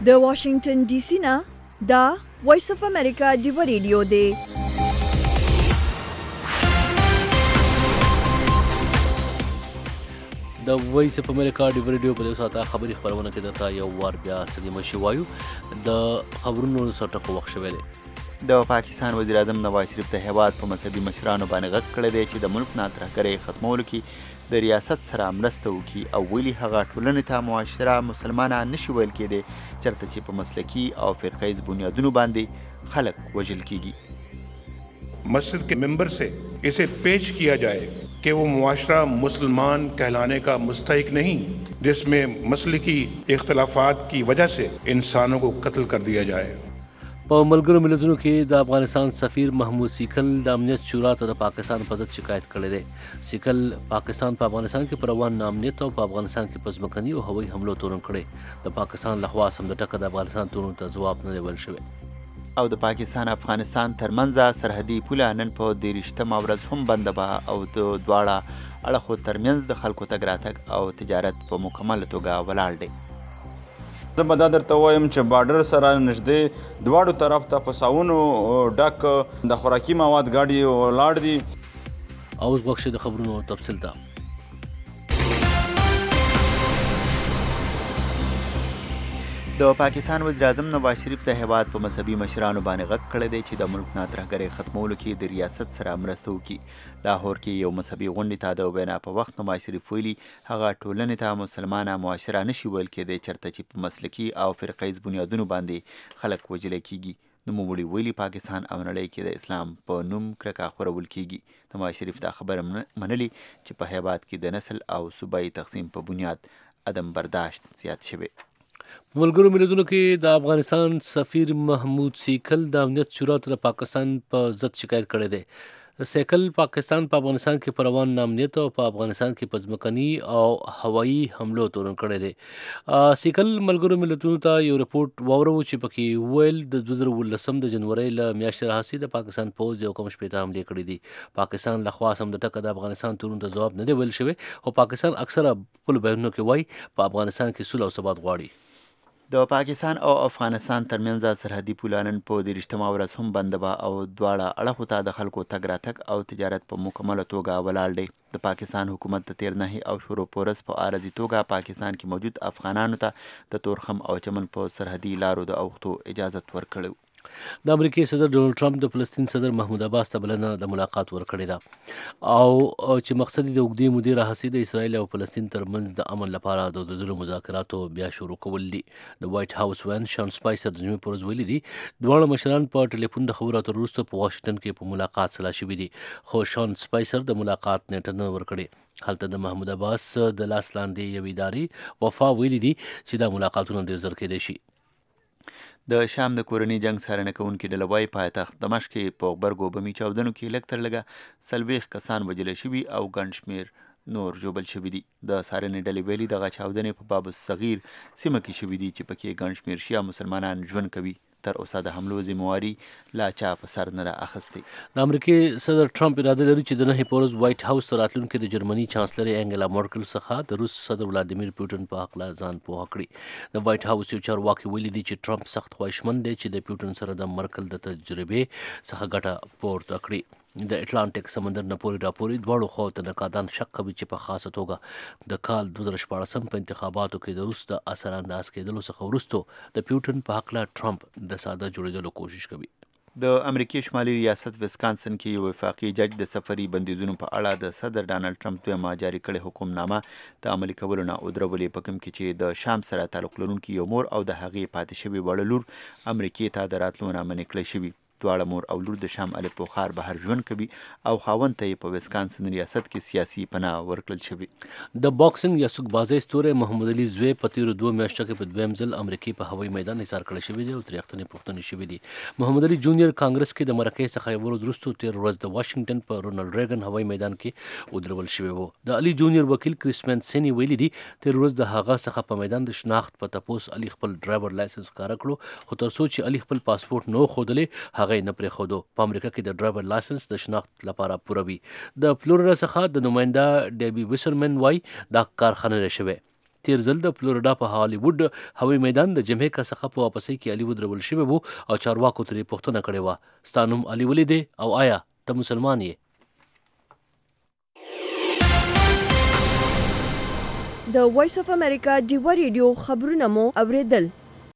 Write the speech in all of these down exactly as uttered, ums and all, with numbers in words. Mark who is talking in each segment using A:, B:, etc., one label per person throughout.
A: د واشنگټن ډي سي نه دا وایس اف امریکا ډیو ریډیو دی.
B: د وایس اف امریکا ډیو ریډیو په دې ساته خبري خبرونه کې درته یو وار بیا سړي مشي وایو. د خبرونو سرټکو وخت شوی دی.
C: د پاکستان وزیر اعظم نواز شریف د هیواد په مذهبي مشرانو باندې غږ کړی دی چې د ملک نه ترهګرۍ ختمولو کې د ریاست سره مرسته وکړي او ویلي هغه ټولنې ته معاشره مسلمانان نشي ویل کېدی چېرته چې په مسلکي او فرقیز بنیادونو باندې خلک وژل کېږي.
D: مسجد के मेंबर से इसे पेश किया जाए कि वो मुआशरा मुसलमान कहलाने का मुस्तहिक नहीं जिसमें मसलकी इख्तलाफात की वजह से इंसानों को कत्ल कर दिया जाए.
B: په ملګرو ملتونو کې د افغانستان سفیر محمود سیکل د امنیت شورا ته د پاکستان په ضد شکایت کړی دی. سیکل پاکستان په افغانستان کې پر روان ناامنیت او په افغانستان کې په ځمکني او هوایي حملو تورن کړی. د پاکستان لخوا سم د ټکه د افغانستان تورن ته ځواب نه دی ویل شوی.
C: او د پاکستان افغانستان ترمنځ سرحدي پوله نن په دېرشتمه ورځ هم بنده به او د دواړه اړخو ترمنځ د خلکو تګ راتګ او تجارت په مکمله توګه ولاړ دی.
E: زه به دا درته وایم چې بارډر سره نږدې دواړو طرف ته په ساونو ډک د خوراکي مواد ګاډي ولاړ دي.
B: اوس وخت د خبرونو تفصیل ته.
C: د پاکستان وزیر اعظم نواز شریف د هیواد په مذهبي مشرانو باندې غږ کړی دی چې د ملک نه ترهګرۍ ختمولو کې د ریاست سره مرسته وکړي. لاهور کې یو مذهبي غونډې ته د وینا په وخت نواز شریف ویلي هغه ټولنې ته مسلمانه معاشره نشي ویل کېدی چېرته چې په مسلکي او فرقیز بنیادونو باندې خلک وژلی کېږي. نوموړي ویلي پاکستان او نړۍ کې د اسلام په نوم کرکه خورول کېږي. نواز شریف دا خبره منلې چې په هیواد کې د نسل او صوبایي تقسیم په بنیاد عدم برداشت زیات شوی.
B: په ملګرو ملتونو کې د افغانستان سفیر محمود سیکل د امنیت شورا ته د پاکستان په ضد شکایت کړی دی. سیکل پاکستان په افغانستان کې پر روان ناامنیت او په افغانستان کې په ځمکني او هوایي حملو تورن کړی دی. سیکل ملګرو ملتونو ته یو رپورټ واورو چې پکې ویل د دوه زره اوولسم د جنورۍ له میاشتې راهیسې د پاکستان پوځ یو کم شپېته حملې کړي دي. پاکستان لخوا سم د ټکه د افغانستان تورن ته ځواب نه دی ویل شوی او پاکستان اکثره خپلو بیانونو کې وایي په افغانستان کې صلح او ثبات غواړي.
C: د پاکستان او افغانستان ترمنځ سرحدي پوله نن په دېرشتمه ورځ هم بنده به او دواړه اړخو ته د خلکو تګ راتګ او تجارت په مکمله توګه ولاړ دی. د پاکستان حکومت د تیر نهي او شورو پورس په عارضي توګه پاکستان کې موجود افغانانو ته د تورخم او چمن په سرحدي لارو د اوښتو اجازت ورکړی.
B: د امریکای صدر ډونالډ ټرمپ د فلسطین صدر محمود عباس ته بلنه د ملاقات ورکړې ده او چې مقصد د اوږدې مودې راهیسې د اسرائیل او فلسطین ترمنځ د امن لپاره د عددونو مذاکراتو بیا شروع کول دي. د وایټ هاوس وین شان سپایسر د جمعې په ورځ ویلي دي دواړه مشران په ټلیفون د خبرو اترو وروسته په واشنګټن کې په ملاقات سلا شوي دي. خو شان سپایسر د ملاقات نیټه نه ورکړې. هلته د محمود عباس د لاس لاندې یوې ادارې وفا ویلي دي چې دا ملاقاتونه ډېر ژر کېدای شي.
C: د شام د کورني جنگ څارنه کوونکي ډله وایي پایتخت دمشق کې په غبرګو بمي چاودنو کې لږ تر لږه څلوېښت کسان وژل شوي او ګڼ شمېر نور ژوبل شوي دي. د څارنې ډلې ویلي دغه چاودنې په باب الصغیر سیمه کې شوي دي چې پکې ګڼ شمېر شیعه مسلمانان ژوند کوي. تر اوسه د حملو ذمواري لا چا په سر نه ده اخیستې.
B: د امریکې صدر ټرمپ اراده لري چې د نهې په ورځ وایټ هاوس ته راتلونکي د جرمني چانسلري انګلا مارکل څخه د روس صدر ولادیمیر پوټین په هکله ځان پوهه کړي. د وایټ هاوس یو چارواکي ویلي دي چې ټرمپ سخت خواهشمند دی چې د پوټین سره د مرکل د تجربې څخه ګټه پورته کړي. د اټلانټیک سمندر نه پورې راپورې دواړو خواو ته نقادان شک کوي چې په خاصه توګه د کال دوه زره شپاړسم په انتخاباتو کې د روس د اثر انداز کېدلو څخه وروسته د پیوټن په هکله ټرمپ د ساده جوړېدلو کوشش کوي.
C: د امریکې شمالي ریاست ویسکانسن کې یو وفاقي جج د سفري بندیزونو په اړه د صدر ډانلډ ټرمپ دویمه جاري کړې حکمنامه د عملي کولو نه ودرولې په کوم کې چې د شام سره تعلق لرونکي یو مور او د هغې پاتې شوې وړه لور امریکې ته د راتلو نه منع کړی شوي. دواړه مور او لور د شام الپو ښار بهر ژوند کوي او خاوند ته یې په ویسکانسن ریاست کې سیاسي پناه ورکړل شوې.
B: د باکسینګ یا سوکبازۍ ستوری محمد علي زوی په تیرو دوه میاشتو کې په دویم ځل امریکې په هوایي میدان حصار کړی شوی دی او ترې اختنې پوښتنې شوي دي. محمد علي جونیئر کانګرس کې د مرکې څخه یو ورځ وروسته تیر ورځ د واشنګټن په رونالډ ریګن هوایي میدان کې ودرول شوی و. د علي جونیئر وکیل کریسمن سینی ویلي دي تیر ورځ د هغه څخه په میدان د شناخت په تپوس علي خپل ډرایور لایسنس ښکاره کړو خو تر څو چې علي خپل پاسپورت نه ښودلی هغه یې نه پرېښودو. په امریکا کې د ډرایور لایسنس د شناخت لپاره پوره وي. د فلوریدا څخه د نماینده ډیبي ویسرمن وایي دا کار ښه نه دی شوی. تیر ځل د فلوریډا په هالیوډ هوایي میدان د جمیکا څخه په واپسۍ کې علي ودرول شوی وو او چارواکو ترې پوښتنه کړې وه ستا نوم علي ولې دی او آیا ته مسلمان یې؟
A: د وایس اف امریکا ډیوا ریډیو خبرونه مو اوریدل.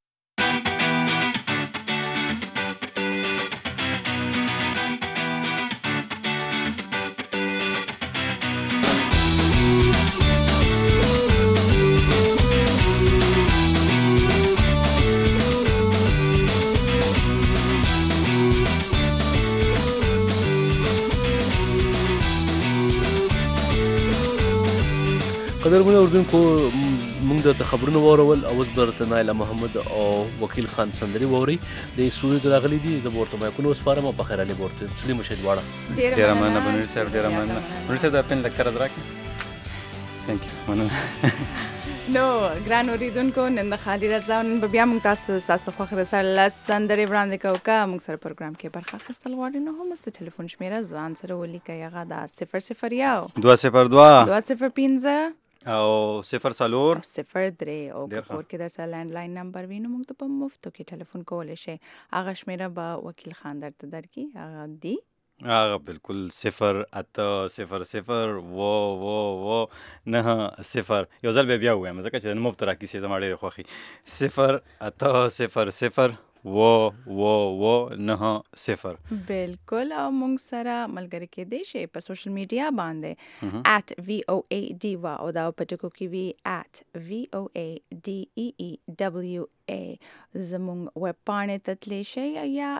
B: قدرمنو اردوونکو موږ د خبرونو واورول او اوس به درته نایله محمد او وکیل خان سندري واورئ د سټوډیو ته راغلي دي د ورته مایکونه وسپارم او په خیر علي ورته تسلیم شئ دواړه.
F: ډېره مننه منیر صاحب ډېره مننه منیر صاحب دا پین لږ کره راکړئ. ثانک یو مننه.
G: نو ګران اوریدونکو نن د خالي رضا نن به بیا موږ تاسو ستاسو خوښ د سره لس سندرې وړاندې کوو که موږ سره پروګرام کې برخه اخیستل غواړئ نو هم ست ټلیفون شمیره ځان سره ولیکئ هغه دا صفر صفر یو
F: دوه صفر دوه
G: دوه صفر پنځه
F: او صفر څلور
G: صفر درې او که کور کې درسره لینډلاین نمبر وي نو موږ ته په مفتو کې ټلیفون کولی شئ. هغه شمیره به وکیل خان درته درکړي هغه دی
F: هغه بالکل صفر اته صفر صفر و و و نه صفر یو ځل به بیا ووایم ځکه چې مفت راکیسې زما ډېرې خوښي صفر اته صفر صفر و و و نه صفر.
G: بالکل او موږ سره ملګری کېدی شئ په سوشل میډیا باندې at V O A D Y او دا په ټکو کې وي at V O A D E E W A. زموږ ویب پاڼې ته تللی شئ یا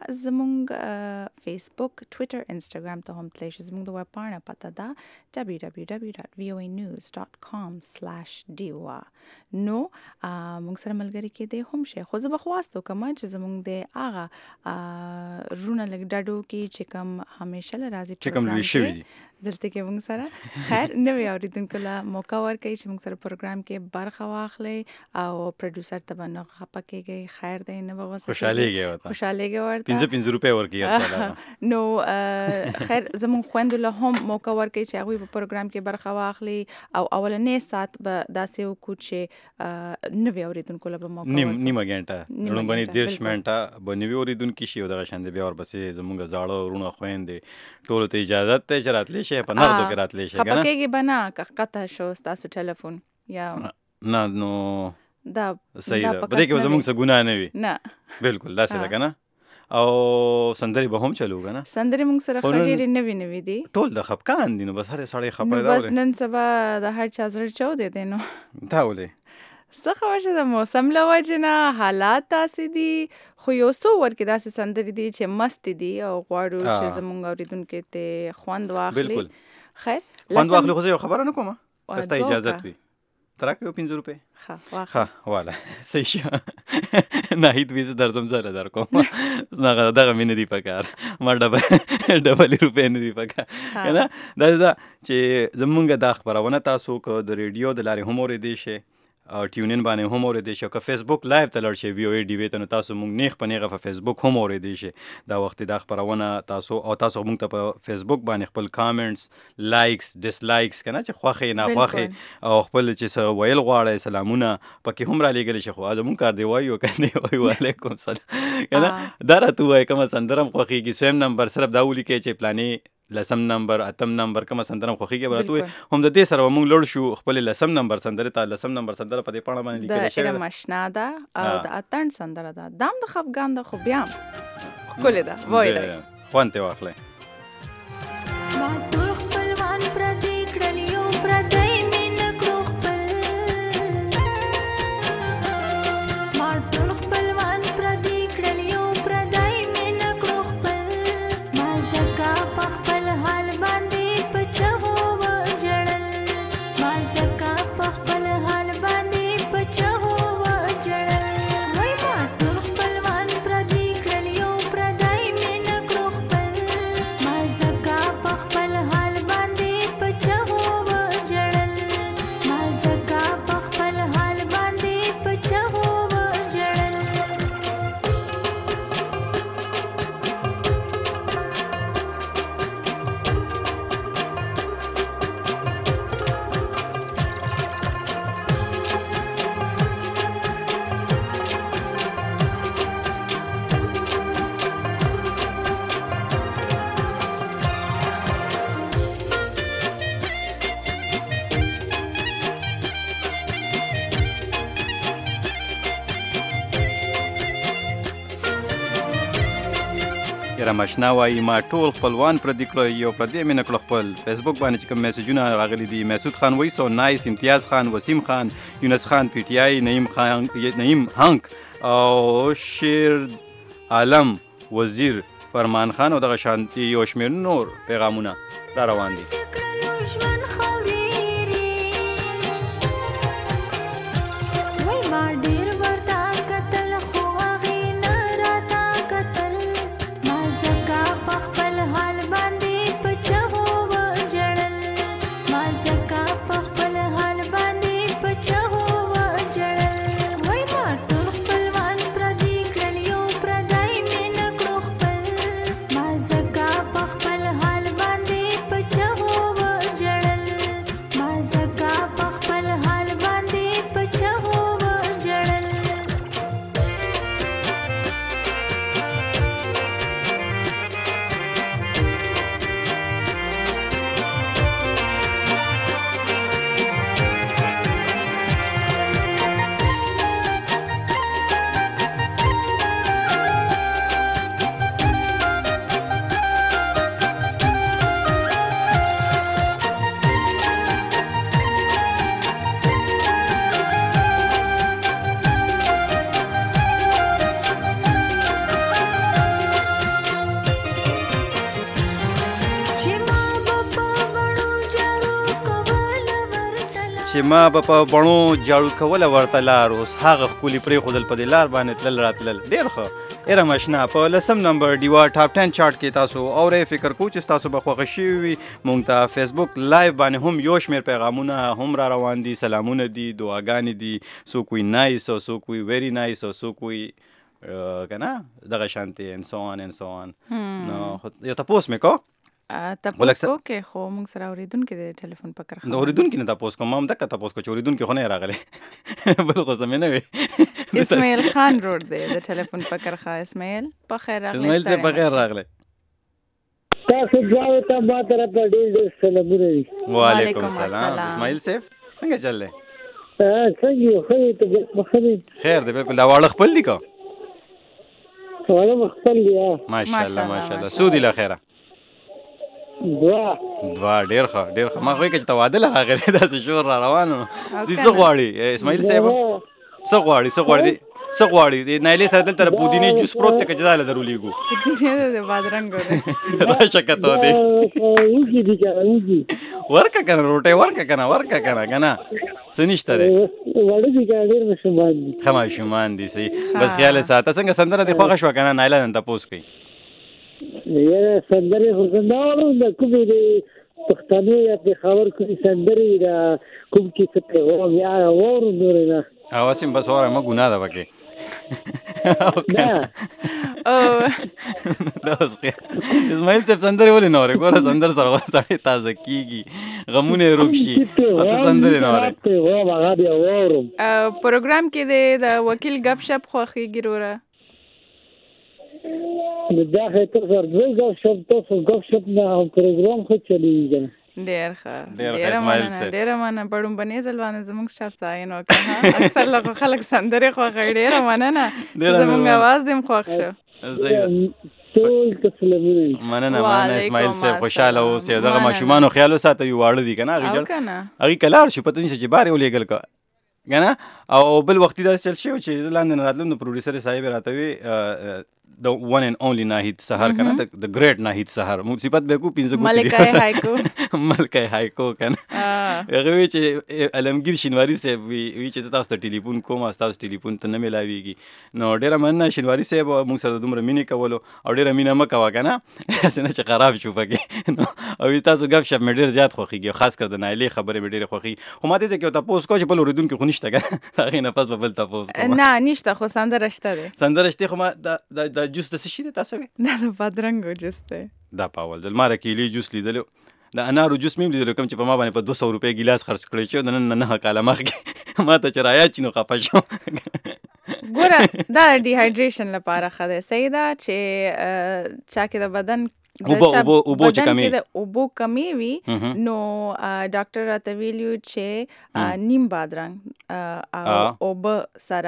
G: زموږ فیسبوک ټویټر انسټاګرام ته هم تللی شئ. زموږ د ویب پاڼه پته ده ډبلیو ډبلیو ډبلیو ډاټ وی او اے نیوز ډاټ کام سلاش ډي وا. نو موږ سره ملګری کېدی هم شئ خو زه به خواست وکړم چې زموږ د هغه رونه لږ ډډو کې چې کوم همیشه له راځي
F: چې کوم لوی شوي دي
G: دلته کې موږ سره خیر نوی اوریدونکو له موقع ورکوي چې موږ سره پروګرام کې برخه واخلي او پروډوسر ته به نه خفه کېږي خیر دی نه به غوسه
F: خوشحالېږي ورته
G: خوشحالېږي ورته
F: پنځه پنځه روپۍ ورکوي هر ساله.
G: نو خیر زموږ خویندو له هم موقع ورکوي چې هغوی په پروګرام کې برخه واخلي او اولنی ساعت به داسې وکړو چې نوي اوریدونکو له به موقع
F: نیم نیمه ګنټه لومړنۍ دېرش منټه به نوي اوریدونکي شي او دغه شان دی بیا ورپسې زموږ زاړه وروڼه خویندې ټولو ته اجازت دی چې راتلی شي په نغدو کې راتلی شي
G: خفه کېږي به نه که قطع شو ستاسو ټلیفون یا
F: نه نو
G: دا
F: صحیح ده په دې کې به زموږ څه ګناه نه وي
G: نه
F: بالکل داسې ده که نه او سندرې به هم چلو که نه
G: سندرې موږ سره ښه ډېرې نوي نوي دي
F: ټول د خفقان دي نو بس هر سړی خفه
G: نو بس نن سبا د هر چا زړه چاودی دی نو
F: دا ولې
G: څه خبر چې د موسم له وجې نه حالات داسې دي خو یو څو ورکې داسې سندرې دي چې مستې دي او غواړو چې زموږ اورېدونکي ته خوند واخلي.
F: بالکل
G: خیر
F: خوند واخلي خو زه یو خبره نه کوم که ستا اجازت وي ته راکړې یو پنځه روپۍ ښه واله صحیح شه ناهید وي زه درځم زره در کوم دغه مې نه دي په کار ما ډبل ډبلې روپۍ نه دي په کار که نه دا ده چې زمونږ دا خپرونه تاسو که د ریډیو د لارې هم اورېدی شئ او ټیونین باندې هم اورېدی شئ که فیسبوک لایو ته لاړ شئ وی او اے ډي وی ته نو تاسو مونږ نیغ په نیغه په فیسبوک هم اورېدی شئ دا وخت دا خپرونه تاسو او تاسو مونږ ته په فیسبوک باندې خپل کامنټس لایکس ډس لایکس که نه چې خوښې ناخوښې او خپل چې څه ویل غواړئ سلامونه پکې هم رالیږلی شئ خو زمونږ کار دی وایو که نه وایو وعلیکم سلام که نه دا راته ووایه کومه سندره هم خوښېږي سویم نمبر صرف دا ولیکئ چې پلانې لسم نمبر اتم نمبر کومه سندره خوښېږي به راته ووایي هم د دې سره به موږ لوړ شو خپلې لسم نمبر سندرې ته لسم نمبر سندره په دې پاڼه باندې لیکلی شوې
G: ده د علم اشنا ده او د اتڼ سندره ده دا هم د خفګان ده خو بیا هم ښکلې ده وایي
F: خوند ترې واخلئ. یاره مشنا وایي ما ټول خپلوان پردي کړو یو پردي مینه کړو خپل فیسبوک باندې چې کوم میسجونه راغلي دي مسعود خان وایي سو نایس امتیاز خان وسیم خان یونس خان پی ټی آی نعیم خان نعیم هانک او شیر عالم وزیر فرمان خان او دغه شانتي یو شمېر نور پیغامونه را روان دي. چې ما به په بڼو جاړو کوله ورته لار اوس هغه ښکلي پرېښودل په دې لار باندې تلل راتلل ډېر ښه ایره مشنا په لسم نمبر ډیوا ټاپ ټن چارټ کې تاسو اورئ فکر کوو چې ستاسو به خوښه شوي وي موږ ته فیسبوک لایو باندې هم یو شمېر پیغامونه هم را روان دي سلامونه دي دعاګانې دي څوک وي نایس او څوک وي ویری نایس او څوک وي که نه دغه شانتې ان سو آن ان سو آن نو یو تپوس مې کو
G: تپوس کو کې خو موږ سره اورېدونکي د ټلیفون په کرښه
F: د اورېدونکي نه تپوس کوم ما هم دقه تپوس کو چې اورېدونکي خو نه یې راغلی بل خو سمې نه وي
G: اسماعیل خان روډ دی د ټلیفون په کرښه اسماعیل په خیر راغلی
F: اسماعیل صاحب په خیر راغلی
H: تاسو دواړو ته ما طرف ته ډېر ډېر سلامونه دي.
F: وعلیکم السلام اسماعیل صاحب څنګه چل دی؟
H: څنګه یو ښه دی طبیعت مو ښه دی؟
F: خیر دی بالکل دا واړه خپل دي که؟
H: واړه مو خپل دي
F: ماشاءالله ماشاءالله څو دي له خیره؟
H: دوه
F: دوه ډېر ښه ډېر ښه ما خو چې ته واده له راغلی داسې شور را روان و دي څه غواړي اسماعیل صاحب څه غواړي څه غواړي څه غواړي د نایلې سره دلته د پودینې جوس پروت دی که چې دا له درولیږو
G: پودینې د بادرنګو دی
F: راشه که ته دی
H: وږي دي که وږي
F: ورکه که نه روټۍ ورکه که نه ورکه که نه که نه څه نشته دی
H: واړه دي که ډېر ماشومان دي
F: ښه ماشومان دي صحیح بس خیال یې ساته څنګه سندره دې خوښه شوه که نه نایله نن تپوس کوي
H: یاره سندرې خو زه نه اورم د کومې د پښتنو یا پېښور کومې سندرې د کوم کې څه پیغام یا واورم نورې نه
F: اوس هم بس واوره مه ګناه ده پکې دا اوس اسماعیل صاحب سندرې ولې نه اورې ګوره سندر سره سړی تازه کېږي غمونه یې روک شي ته سندرې نه اورې
H: هغه بیا واورم
G: پروګرام کې د وکیل ګپ شپ خوښېږي وروره
H: دا خو ته سر دوی ګپ شپ تاسو ګپ شپ نه پروګرام خو چلیږي
G: ډېر ښه ډېره مننه ډېره مننه په ړومبني ځل باندې زموږ چا ستاینه وکړه اکثر له خلک سندرې خوښوي ډېره مننه چې زموږ اواز دې هم خوښ شو
H: ټول ته سلامونه
F: مننه مننه اسماعیل صاحب خوشحاله اوسئ دغه ماشومانو خیال وساتئ واړه دي که نه هغې هغې که لاړ شو پته نشته چې بار یې ولېږل که که نه او بل وختي داسې چل شوی چې زه لاندې نه راتلم د پروډیوسر صاحب یې راته وی د ون اینڈ اونلی ناهید سهار که نه د ګریټ ناهید سهار موږ صفت به کو پنځه
G: ملکه هایکو
F: ملکه هایکو که نه هغې وی چې علمګیر شینواري صاحب وي وی چې زه تاسو ته ټلیفون کوم ستاسو ټلیفون ته نه میلاویږي نو ډېره مننه شینواري صاحب موږ سره دومره مینې کولو او ډېره مینه مه کوه که نه هسې نه چې خراب شو پکې نو او ستاسو ګپ شپ مې ډېر زیات خوښېږي خاص کر د نایلې خبرې مې ډېرې خوښېږي خو ما دې ځای کې یو تپوس کوه چې بل اورېدونکي خو نشته که نه د هغې نه پس به بل تپوس کوم
G: نه نشته خو سندره شته دی
F: سندره شته خو ما دا جوس د څه شي دی تاسو وی
G: دا د بادرنګو جوس دی
F: دا په اول ځل ما د کیلې جوس لیدلو د انارو جوس مې هم لیدلو کوم چې په ما باندې په دوه سوه روپۍ ګیلاس خرڅ کړی چې د نن نه نهه کاله مخکې ما ته چې رایاد شي نو خفه شوم
G: ګوره دا ډیهایډریشن لپاره ښه دی صحیح ده چې چا کې د بدن
F: اوبو چې کمی
G: د اوبو کمی وي نو ډاکټر راته ویلي چې نیم بادرنګ او اوبه سره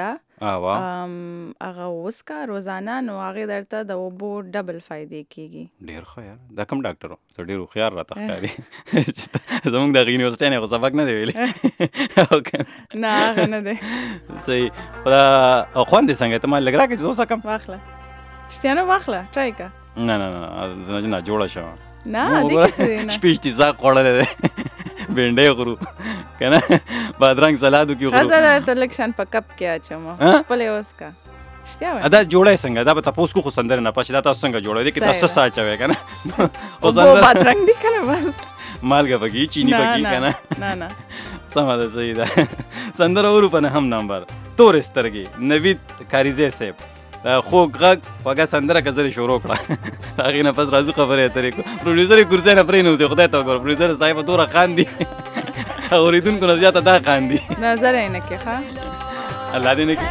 E: اوا
G: هغه وسکا روزانه نو هغه درته د اوبو ډبل فائدې کیږي.
E: ډیر ښه یار. دا کوم ډاکټر و؟ ته ډیر خيار راته ښکاري. زموږ د یونیورسيټي نه سبق نه دی ویلي.
G: نه هغه نه دی.
E: صحیح. دا خوند څنګه ته ما لګ راکې زوسه کم
G: واخله. شتيانه واخله ټرای کا.
E: نه نه نه نه جوړه شو.
G: نه دې څه نه.
E: شپېشتي زاق وړل دی. بینډې غرو کنه بادرنګ سلادو کې غرو.
G: خزر درته لکشن په کپ کې اچوم. خپل اوسکا. شتیا وای.
E: دا جوړه څنګه دا به تاسو کو سندره نه پښه دا تاسو څنګه جوړه دي کې تاسو ساچوي کنه.
G: او سندره بادرنګ دی کنه بس.
E: مالګه پکې چینی پکې کنه.
G: نه نه.
E: سم ده صحیح ده. سندره ورو په هم نمبر تور سترګي نوید کاریزه صاحب خو غږ وګه سندره کزري شروع کړه. هغه نه پس راځو خبره اترې کو پروډوسر کورسې نه پرې نو خدای ته وګور پروډوسر صاحب دوره خاندي اوریدونکو نه زیاته دا خاندي.
G: نظر عینه کې ښه
E: الله دې نه کې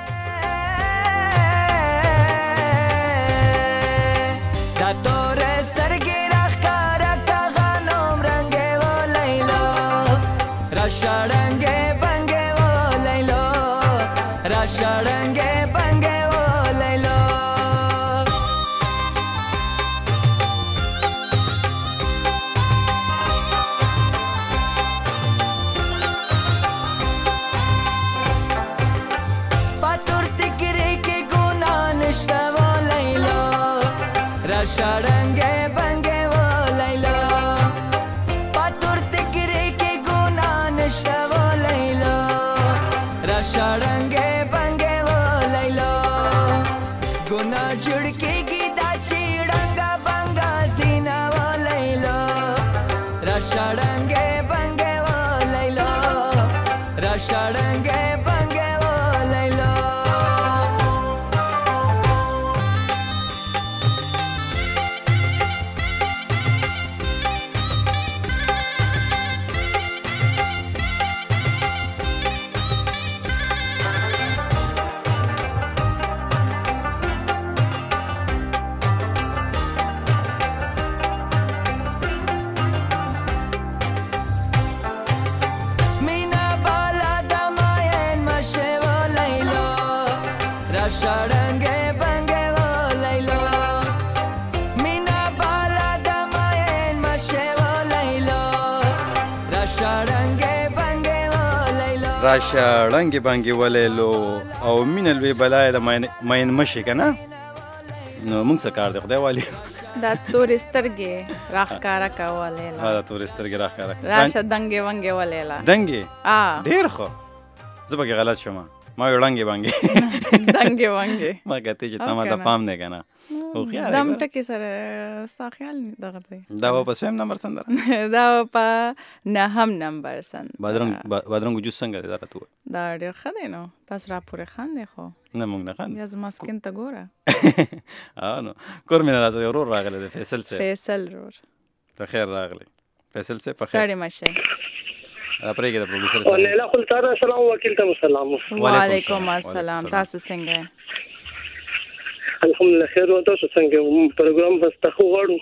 I: دا تور سترګې راښکاره کا غنوم رنګې و لیلو راشړنګې بنګې و لیلو راشړنګې بنګې و لیلو پاتور تکرې کې ګناه نشته و لیلو راشړنګې بنګې و لیلو پاتور تکرې کې ګناه نشته و لیلو راشړنګې بنګې و لیلو ګناه جوړ کېږي دا چیړنګا بنګا سینا و لیلو راشړنګې بنګې و لیلو راشړنګې بنګې و لیلو راشړنګې بنګې و لیلو مینا بالا د ماین مشه و لیلو راشړنګې بنګې و لیلو
E: راشړنګې بنګې و لیلو او مینه لوی بلای د ماین مشه کنه نو موږ څه کار دی خدای والی
G: دا تور سترګې راښکاره کا و لیلا
E: دا تور سترګې راښکاره
G: راشه دنګې ونګې و لیلا
E: دنګې
G: ا
E: ډیر ښه زه پکې غلط شوم ما وړانګې بانګې
G: دنګې وانګې
E: ما کته چې تما د فام نه کنه خو خیال
G: دم ټکی سره ستا خیال دغه دی
E: دا په سیم نمبر سندره
G: دا په نهم نمبر سند
E: بادرنګ بادرنګ جوس څنګه دی راته
G: دا ډیر ښه دی نو تاسو را پورې خاندې خو
E: نه مونږ نه خاندې
G: یا زما سکین ته ګوره
E: اه نو کور مې راځي ورور راغلی دی فیصل سے
G: فیصل ورور
E: په خیر راغلی فیصل سے په خیر
G: ستړي مشه
E: راپرې کې د پروډوسر سره
J: لیلا خلطار السلام وکیل ته السلام
G: وعلیکم السلام تاسو څنګه
J: الحمدلله خیر او تاسو څنګه پروګرام واستخو غواړو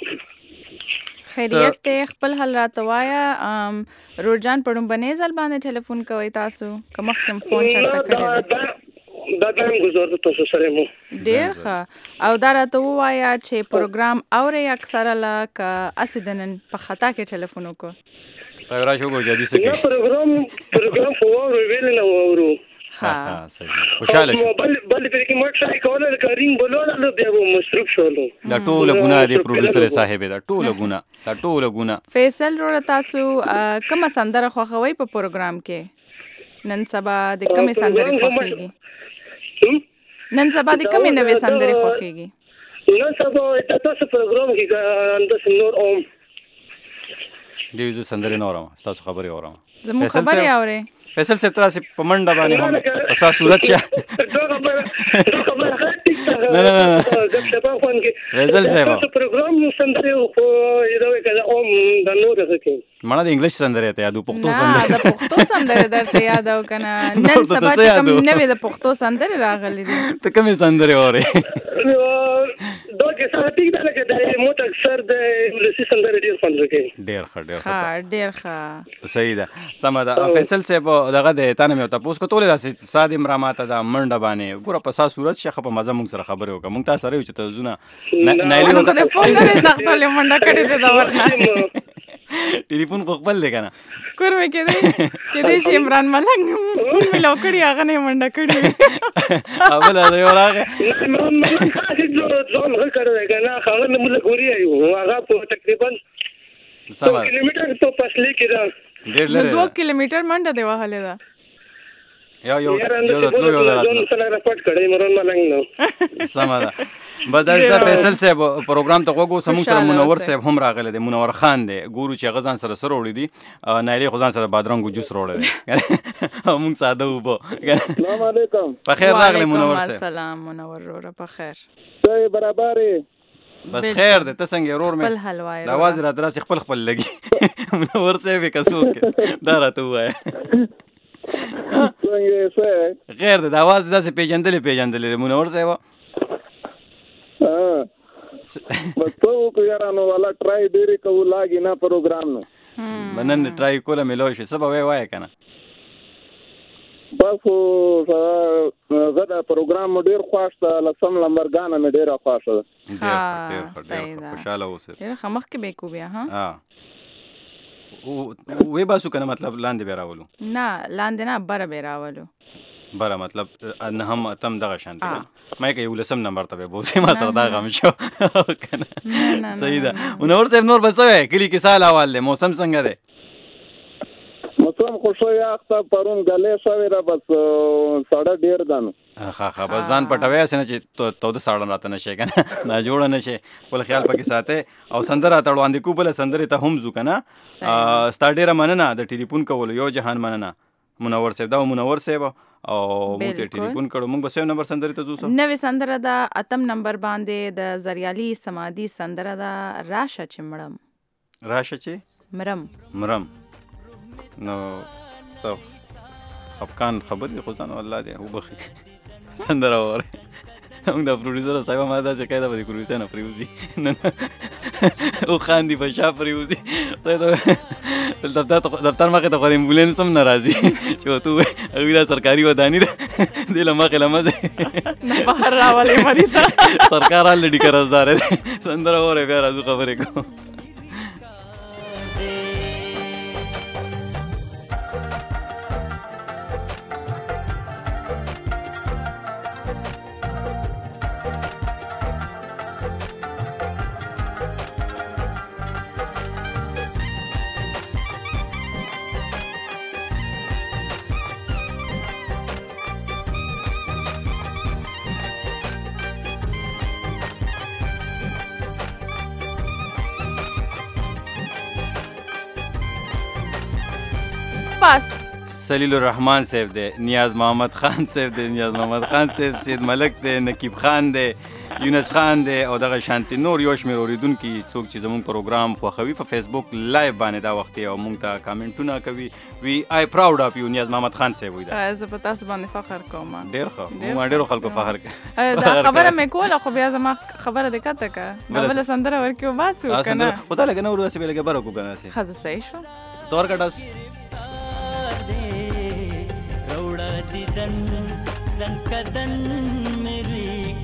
G: خیریت ته خپل حل راته وایا روجان پړم بنې ځل باندې ټلیفون کوي تاسو کوم کوم فون چرته کړی
J: دا دم گزار تاسو سره مو
G: ډیر ښه او دا راته وایا چې پروګرام اوري اکثره لا ک اسیدنن په خطا کې ټلیفون وکړو
E: تا راځو ګوجادي سکه
J: نه پروګرام پروګرام فوارو ویل نه وورو
E: ها صحیح خوشاله شو
J: بل بل په کې مټ شای کوله کارین بولول بیا مو مصروف شولو
E: دا ټول ګناه دی پروډوسر صاحب دا ټول ګناه دا ټول ګناه
G: فیصل رو تاسو کوم سندره خوښوي په پروګرام کې نن سبا د کوم سندره خوښيږي نن سبا د کوم نوې سندره خوښيږي
J: نن سبا تاسو پروګرام کې انداز نور اوم
E: دیو زه سندره نه اورم تاسو خبري اورم
G: زمو خبري اوري
E: فیصل صاحب تاسو په منډه باندې هم اساس صورت شه نه نه نه فیصل صاحب
J: تاسو پروګرام سندره خو یوه کله اوم د نور څه
E: مړه د انګلیش سندره ته یادو پښتو
G: نه
E: سندره
G: د پښتو سندره درته یاد او کنه نن سبا کوم نوې د پښتو سندره راغلي دي
E: ته کومه سندره اوري
J: دوه تا ټیک ده لکه د موت اکثر د ولسی سندره ډیر خوند کوي.
F: ډیر ښه ډیر
G: ښه ډیر ښه
F: صحیح ده. سمه ده. فیصل صاحب دغه د تا نه مې ورته پوس کو ټولې داسې ساده امراماته ده منډه باندې ګوره په سا صورت شیخه په مزه موږ سره خبرې وکړه موږ تاسو سره یو چې تلویزیونه نایلي
G: نو خو فون نه تختلې منډه کړې ده دا ورنه
F: ټلیفون خو خپل دی کنه
G: کور مې کېدی کېدی شي عمران ملنګ فون مې لو کړی هغه نه منډه کړې
F: اول دا یو راغی
J: عمران ملنګ خاص ځون غل کړی کنه هغه نه موږ ګوري یو هغه په تقریبا
F: سم
J: کیلومتر په فاصله کې ده
F: ډېر لري
G: دوه کیلومتر منډه دی وهلې ده
F: یو یو یو د تلو یو دراتلو
J: ځون سره رپورټ کړی عمران ملنګ نو
F: سم ده. بس دا فیصل صاحب پروګرام ته وګورو سمون سره منور صاحب هم راغلی دی منور خان دی ګورو چې غزان سره سره وړي دي نایلی خدان سره بادرنګ جوس وړي دي موږ ساده وبو.
K: السلام علیکم.
F: په خیر راغلی منور صاحب.
G: السلام منور وروره په خیر.
K: ته برابر
F: بس خیر ده ته څنګه ورور مې
G: خپل حلوای
F: د आवाज را دراسي خپل خپل لګي منور صاحب کسو دا راته وای
K: څنګه څه
F: غیر ده د आवाज داسې پیجندلې پیجندلې منور صاحب
K: بس تو کو یارانو والا ټرای ډېری کو لاګي نه پروګرام نو
F: منن ټرای کوله ملو شي سبا وای وای کنه
K: بس زه دا پروګرام ډېر خوښ لسم نمبر غانا مې ډېر خوښ
F: ډېر ډېر ډېر خوشاله اوسه
G: ډېر خمخ کې به کو بیا ها
F: ها وې باسو کنه مطلب لاندې به راولو
G: نه لاندې نه بره به راولو
F: بره مطلب نه هم اتم دغه شان دی مې کې یو لسم نمبر ته به بوسه ما سره دا غم شو کنه صحیح ده. نور صاحب نور بسوي کلی کې سال اول له موسم څنګه دی؟
K: موسم خوشو یاخته پرون غلې شوې را بس ساړه ډیر دانو
F: ها ها بس ځان پټوي اسنه چې تو د ساړه راته نشي کنه نه جوړ نه شي ول خیال پکې ساته او سندره تړواندې کو بل سندره ته هم زو کنه ستا ډیره مننه د ټلیفون کول یو جهان مننه منور صاحب دا منور صاحب او موږ ته ټلیفون کړو موږ به سیم نمبر سندره ته زو
G: نوې سندره دا اتم نمبر باندې د زریالي سمادي سندره دا راشه چې مړم
F: راشه چې
G: مرم
F: مرم نو تو افغان خبرې خو ځان والله دی او بخي سندره وره موږ د پروډوسر صاحب ما دا چې کایدا به کروسه نه پریوزي او خاندي په شا پریوزي دفتر دفتر مخه ته غوړم امبولانس هم ناراضي چې تو او دا سرکاري ودانی ده د لمخه لمزه
G: نه بهر راولې مریض
F: سرکار ال لډی قرضدار سندره وره بیا راځو خبرې کو سلیل الرحمن صاحب دی نیاز محمد خان صاحب دی نیاز محمد خان صاحب سید ملک دی نقیب خان دی یونس خان دی او دغه شانتي نور یو شمېر اوریدونکي څوک چې زموږ پروګرام خوښوي په فیسبوک لایو باندې دا وخت او موږ ته کامنټونه کوي وی آی پراود اف یو نیاز محمد خان صاحب وي دا
G: زه په تاسو باندې فخر کوم
F: ډېر ښه موږ ډېرو خلکو فخر کوي
G: دا خبره مې کوله خو بیا زما خبره دې کته کا نو بل سندره ورکیو باسو کنه
F: خدای لګنه ورو داسې به لګه بره کو کنه سي
G: خزه صحیح شو
F: تور کټاس
I: دیدن زنکدن میری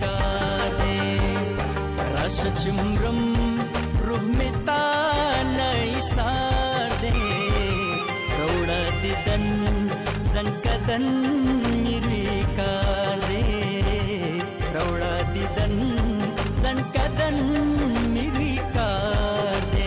I: کاره راش چمرم روح می تالای ساده روڑا دیدن زنکدن میری کاره روڑا دیدن زنکدن میری کاره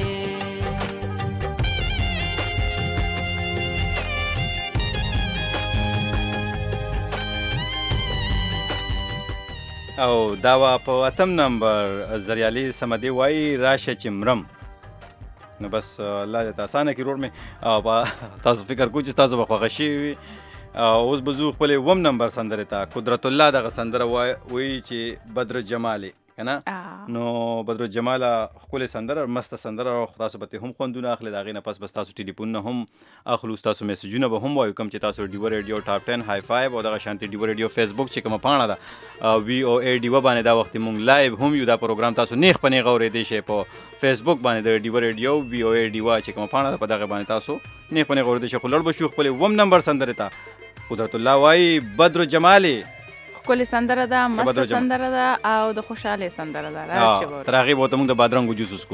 F: او دا وا په اتم نمبر زریالي سمدي وای راشه چمرم نو بس الله دې تاسانه کې روړ مې تاسو فکر کوئ چې تاسو به خوښ شي اوس به زه خپل وم نمبر سندره ته قدرت الله دغه سندره وای چې بدر جمالي
E: کنه نو بدرالجمال ښکلې سندره مسته سندره تاسو به هم خوندونه اخلي د هغې نه پس بس تاسو ټلیفونونه هم اخلو ستاسو میسجونه به هم وایو کوم چې تاسو ډیوه ریډیو ټاپ ټن های فایو او دغه شانتي ډیوه ریډیو فیسبوک چې کومه پاڼه ده وی او ای ډیوه باندې دا وخت مونږ لایو هم یو دا پروګرام تاسو نیغ په نیغه اورېدی شئ په فیسبوک باندې د ډیوه ریډیو وی او ای ډیوه چې کومه پاڼه ده په دغه باندې تاسو نیغ په نیغه اورېدی شئ خو لړ به شو خپلې اووم نمبر سندرې ته قدرت الله وایي بدرالجمال
G: ښکلې سندره ده مسته سندره ده او د خوشحالۍ سندره ده
E: تر هغې به ورته مونږ د بادرنګو جوس وڅکو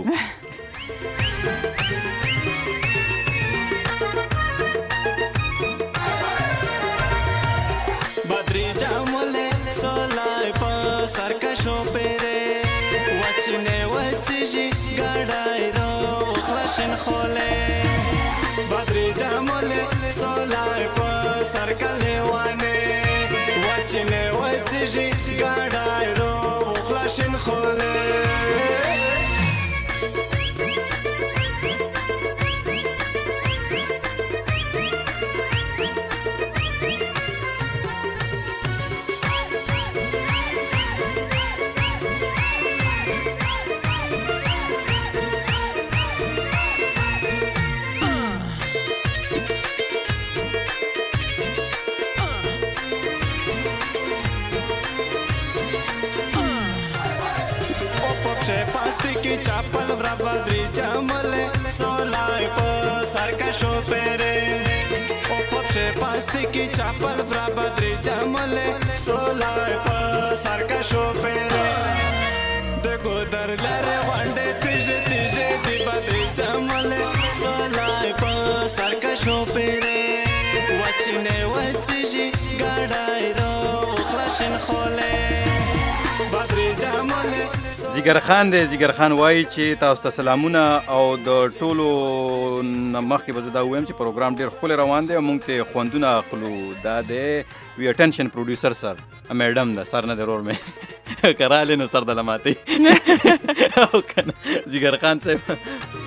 L: بدری جامله سولای په سرکشو پیره وچنه وچیږي ګاډای رو خلشن خوله بدری جامله سولای په سرکله وانه وچنه وچیږي ګاډای رو خلشن خوله پلاستیکی چاپل ورا بدری جامله سولای په سرکشو پیره او پپشه پلاستیکی چاپل ورا بدری جامله سولای په سرکشو پیره د ګودر لره وانډه تیجه تیجه دی بدری جامله سولای په سرکشو پیره وچنه وچیږي ګاډای رو خلشن خوله بدری جامله
E: زیګر خان دی زیګر خان وایي چې تاسو ته سلامونه او د ټولو نه مخکې به زه دا ووایم چې پروګرام ډېر ښکلی روان دی او موږ ته خوندونه اخلو دا دی وی اټنشن پروډیوسر سر میډم ده سر نه دی رور مې که راغلی نو سر دله ماتوي او که نه زیګر خان صاحب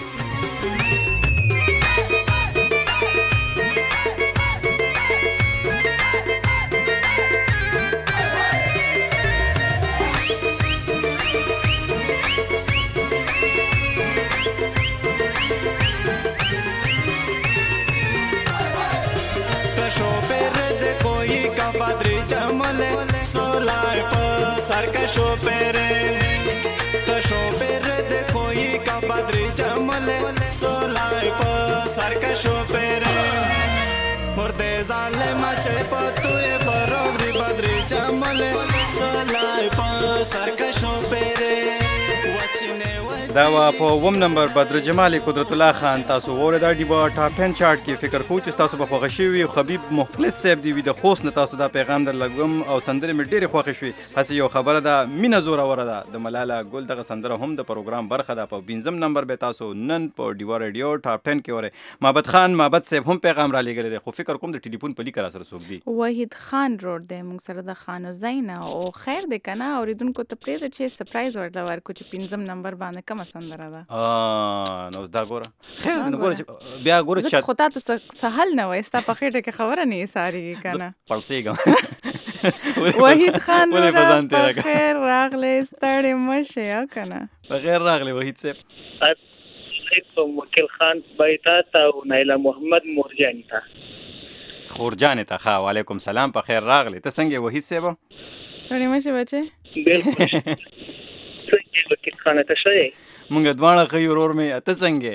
L: سولای په سرکشو پیره تشو پیره د کوئی کا بدری جمله سولای په سرکشو پیره مرده ظالم چې پتوې بروبري بدری جمله سولای په سرکشو پیره
E: دا وا په اووم نمبر بدرالجمال قدرت الله خان تاسو وره دا ډیوه ټاپ ټن چارټ کې فکر کوم چې تاسو به خوښ شوي خبيب مخلص صاحب دی وي د خوست نه تاسو دا پیغام در لګوم او سندره مې ډېرې خوښې شوې هسې یو خبره ده مینه زوروره ده د ملاله ګل دغه سندره هم د پروګرام برخه ده په پنځم نمبر به تاسو نن په ډیوه ریډیو ټاپ ټن کې وره محمد خان محمد صاحب هم پیغام را لېږلی دی خو فکر کوم د ټلیفون په لیکه را سره څوک دی
G: وحید خان روډ دی موږ سره د خانو زینا او خیر دی که نه اورېدونکو ته پرېږده چې سپرایز ورته ورکړو چې پنځم نمبر باندې کومه سندره ده
E: نو اوس دا ګوره خیر نو ګوره چې بیا ګوره چې
G: خو تا ته سهل نه وایي ستا په خېټه کې خبره نه یې سارېږي که نه
E: پړسېږم
G: وحید خان په خیر راغلی ستړی مه شې او که نه
E: په خیر راغلی وحید صاحب
J: علیکم وکیل خان بایتا تا او نایله محمد مورجانی تا
E: خورجانې ته ښه وعلیکم سلام په خیر راغلی ته څنګه وحید صاحب
G: ستړی مه شې بچې
J: بالکل څنګه وکیل خان ته ښه یې
E: مونږ دواړه ښه یو ورور مې ته څنګه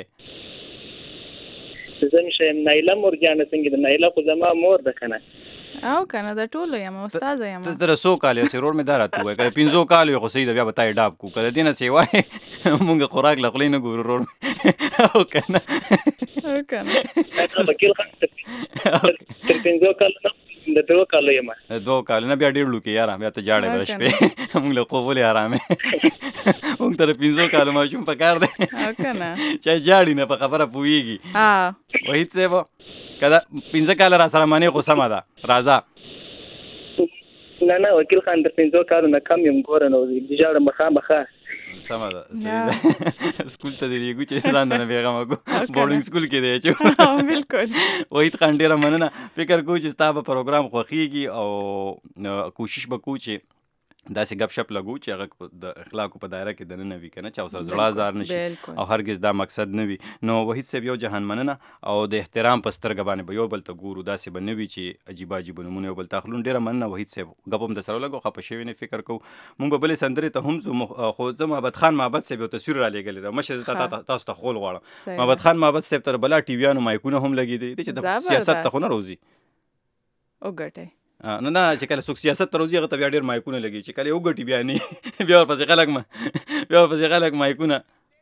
J: زه مې ښه یم نایله مورجانه څنګه ده نایله خو زما مور ده که نه
G: او که نه د ټولو یم استاذه یم
E: ته تر څو کال یې ورور مې دا راته ووایه که د پنځو کالو یې خو صحیح ده بیا به تا یې ډاپ کړو که د دې نه څه یې وایې مونږ خوراک له خولې نه ګورو ورور مې او که نه
G: او که نه
J: وکیل خان تر پنځو کالو نه د دوه کالو یم
E: د دوه کالو نه بیا ډېر لوکې یاره بیا ته جاړې به شپې مونږ له خوب ولې ارامې مونږ ته د پنځو کالو ماشوم په کار دی
G: او که نه
E: چې جاړي نه په خبره پوهېږي وحید صاحب که دا پنځه کاله را سره منې خو سمه ده راځه
J: نه نه وکیل خان د پنځو کالو نه کم یم ګوره نو جاړه مخامخه
E: سمه ده صحیح ده سکول ته دې لېږو چې ځان نه بېغمه کړو بورډینګ سکول کې دی چې
G: بالکل
E: وحید خان ډېره مننه فکر کوو چې ستا به پروګرام خوښېږي او کوشش به کوو چې داسې غپ شپ لګو چې هغه د اخلاقو په دایره کې دننه وي کنه چې اوسره زړه زار نشي او هرگز دا مقصد نه وي. نو وحید صاحب یو جهان مننه او د احترام په سترګه باندې به یو بل ته ګورو، داسې به نه وي چې عجیب عجیب نمونه یو بل ته اخلو. ډېره مننه وحید صاحب، غپ هم درسره لګو، خفه شوي نه فکر کوو. مونږ به بلې سندرې ته هم ځو، خو زه محمد خان محمد صاحب یو تصویر را لېږلی دی، مشر زه تاسو ته خول غواړم. محمد خان محمد صاحب ته بلا ټي ویانو مایکونه هم لګېدي دي چې د سیاست ته خو نه روزي
G: وګټئ.
E: نه نه چې کله څوک سیاست ته روزي هغه ته بیا ډېر مایکونه لګي، چې کله یې وګټي بیا نه بیا ورپسې خلک ما بیا ورپسې خلک مایکونه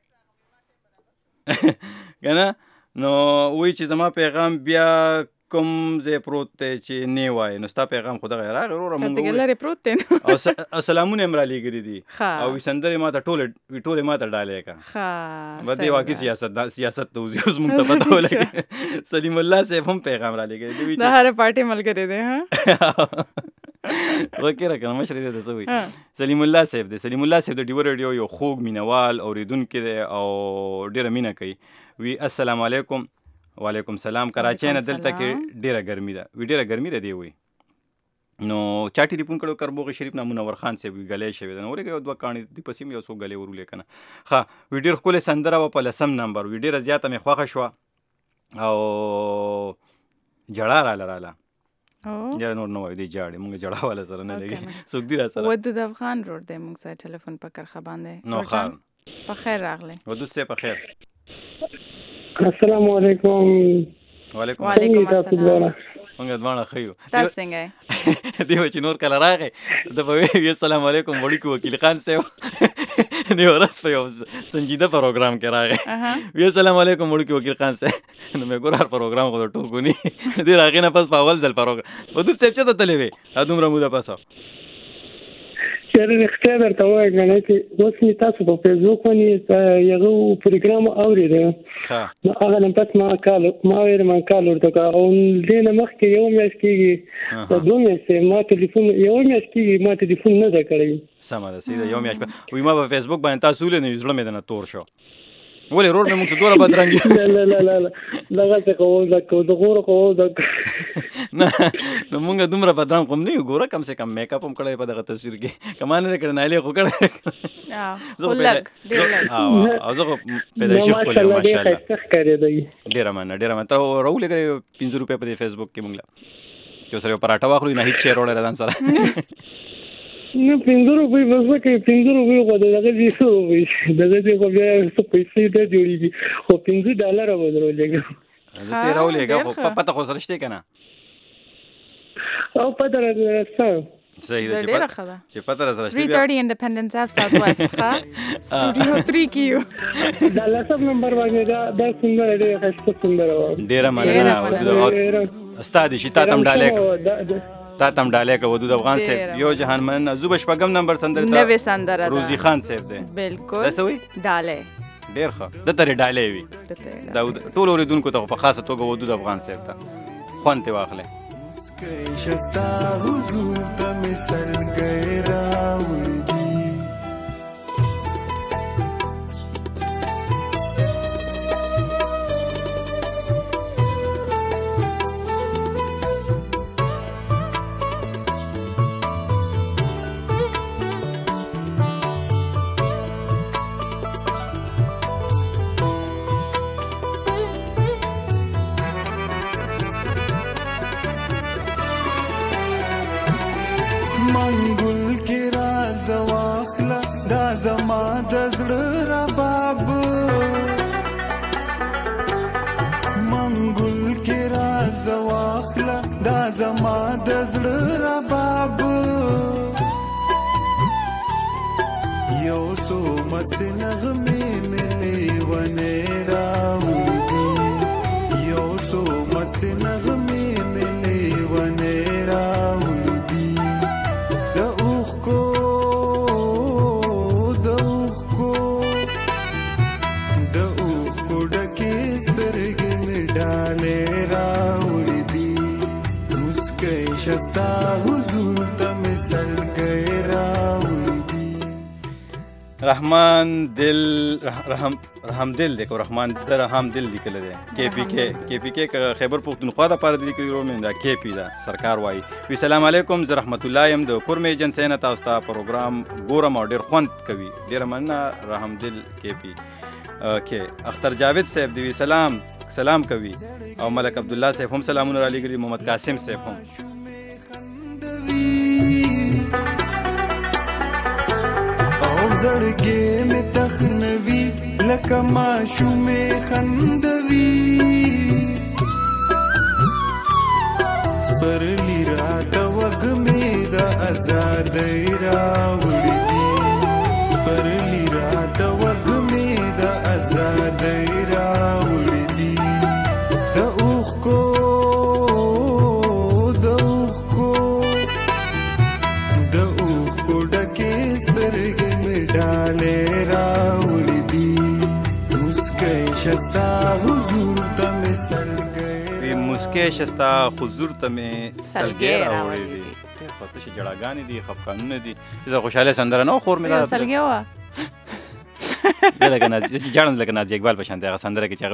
E: که نه. نو وایي چې زما پیغام بیا کوم ځای پروت دی چې نه وایي، نو ستا پیغام خو دغه راغی وروره مونږ
G: لرې پروت دی
E: او سلامونه یې هم رالیږلي دي او وي سندرې ما ته ټولې ټولې ما ته ډالۍ کړه به دې واقعي سیاست سیاست ته وځي اوس مونږ ته پته ولګي. سلیم الله صاحب هم پیغام رالیږلی دی،
G: د هرې پارټۍ ملګری دی
E: وکړه کنه مشر دې د څه وایي. سلیم الله صاحب دی، سلیم الله صاحب د ډیو ریډیو یو خوږ مینوال اورېدونکی دی او ډېره مینه کوي. وی السلام علیکم. وعلیکم سلام. کراچۍ نه دلته کې ډېره ګرمي ده، وی ډېره ګرمي ده دی وی. نو چا ټلیفون کړو کربوغ شریف نه منور خان صاحب وی ګلې شوی ده، نو ورګه یو دوه کاڼي دی پسې یو څو ګلې ورولې کنه. ښه وی ډېر ښکلې سندره وه په لسم نمبر، وی ډېره زیاته مې خوښه شوه او جړه راله راله جړه نور نه وایو دی جاړې مونږ جړه والا سره نه لګي څوک دی را سره.
G: ودود افغان روډ دی مونږ سره ټلیفون په کرخه باندې.
E: نو ښه
G: په خیر راغلی
E: ودود صاحب په خیر.
H: السلام علیکم.
E: وعلیکم
G: السلام.
E: مونږ دواړه ښه یو.
G: تاسو څنګه یې؟
E: دی چې نور کله راغی د به وی السلام علیکم وړوکی وکیل خان صاحب نه ورځ په یو سنجیده پروګرام کې راغی وی السلام علیکم وړوکی وکیل خان صاحب نو مې ګور هر پروګرام خو ټوکو نی دی راغی نه پس په اول ځل پروګرام ودود صاحب چې ته تللی وې دومره موده پس
H: چېرې رښتیا درته ووایم کنه چې اوس مې تاسو په فیسبوک باندې یغه پروګرام اورېده نو هغه نه پس ما کال ما ویل ما کال ورته کړه او دې نه مخکې یو میاشت کېږي دوه میاشتې ما ټلیفون یو میاشت کېږي ما ټلیفون نه ده کړی.
E: سمه ده صحیح ده یو میاشت وایي ما په فیسبوک باندې تاسو ولې نه زړه مې دنه تور شو ولې رور مې موږ څه دوره بدرنګ
H: لا لا لا لا دغه څه کوو دا کوو د غوره کوو دا
E: نه نو موږ دومره بدرنګ کوم نه یو ګوره کم سے کم میک اپ هم کړی په دغه تصویر کې کمان نه کړی نایلې خو کړی
G: خو لګ ډېر
E: لګ او زه خو پیدایشي ښکلی ماشاءالله ډېره مننه ډېره مننه ته راولېږلی پنځه روپۍ په دې فیسبوک کې موږ له چې سره یو پراټه واخلو نه هېڅ شی راوړی ځان سره
H: نه پنځه روپۍ بس وکړئ پنځه روپۍ خو د دغه دې څه روپۍ دغه دې خو بیا څه پیسې نه جوړېږي خو پنځه ډالره به در ولېږم.
E: زه ترې راولېږه خو پته خو سره شته که نه
H: او پته را سره شته
E: صحیح ده چې پته را سره شته
G: three thirty Independence Ave Southwest ښه سټوډیو تhree کې یو
H: دا لسم نمبر باندې دا دا سندره ډېره ښایسته سندره وه
E: ډېره مننه ستا دې شي تا ته هم ډالۍ تا ته هم ډالۍ کړه ودود افغان صاحب یو جهان مننه زه به شپږم نمبر سندرې ته
G: نوې سندره ده
E: روزي خان صاحب دی
G: بالکل
E: دا څه وایي
G: ډالۍ
E: ډېر ښه ده ته یې ډالۍ وي دا ټولو اورېدونکو ته په خاصه توګه ودود افغان صاحب ته خوند ترې واخلئ
L: شستا حضور ته مې سلګۍ راوړي
E: رحمان دل رحم رحم دل دی کو رحمان د رحم دل لیکل دی کې پی کې کې پی کې خیبر پختونخوا د پاره دی لیکل مې دا کې پی دا سرکار وای وی سلام علیکم ز رحمت الله يم د کورمه ایجنسی نه تاسو ته پروګرام ګورم او ډیر خوند کوي ډیر مننه رحم دل کې پی کې اختر جاوید صاحب دی سلام سلام کوي او ملک عبد الله صاحب هم سلامونه را لګري محمد قاسم صاحب هم
L: زړګې مې تخنوي لکه ماشومې خندوي سپرلي راته وږمې د ازادۍ راوړي دي سپرلي راته وږمې د ازادۍ راوړي دي د اوښکو د اوښکو د اوښکو ډکې سترګې ډالې راوړي دي مسکۍ شستا حضور ته مې سلګۍ
E: مسکۍ شستا حضور ته مې سلګۍ راوړي دي ډېر په تشې جړاګانې دي خفقانونه دي د خوشحالۍ سندره نه خور مې
G: سلګۍ وه
E: لکه نازي جاړم لکه نازي اقبال په شان دی هغه سندره کې چې هغه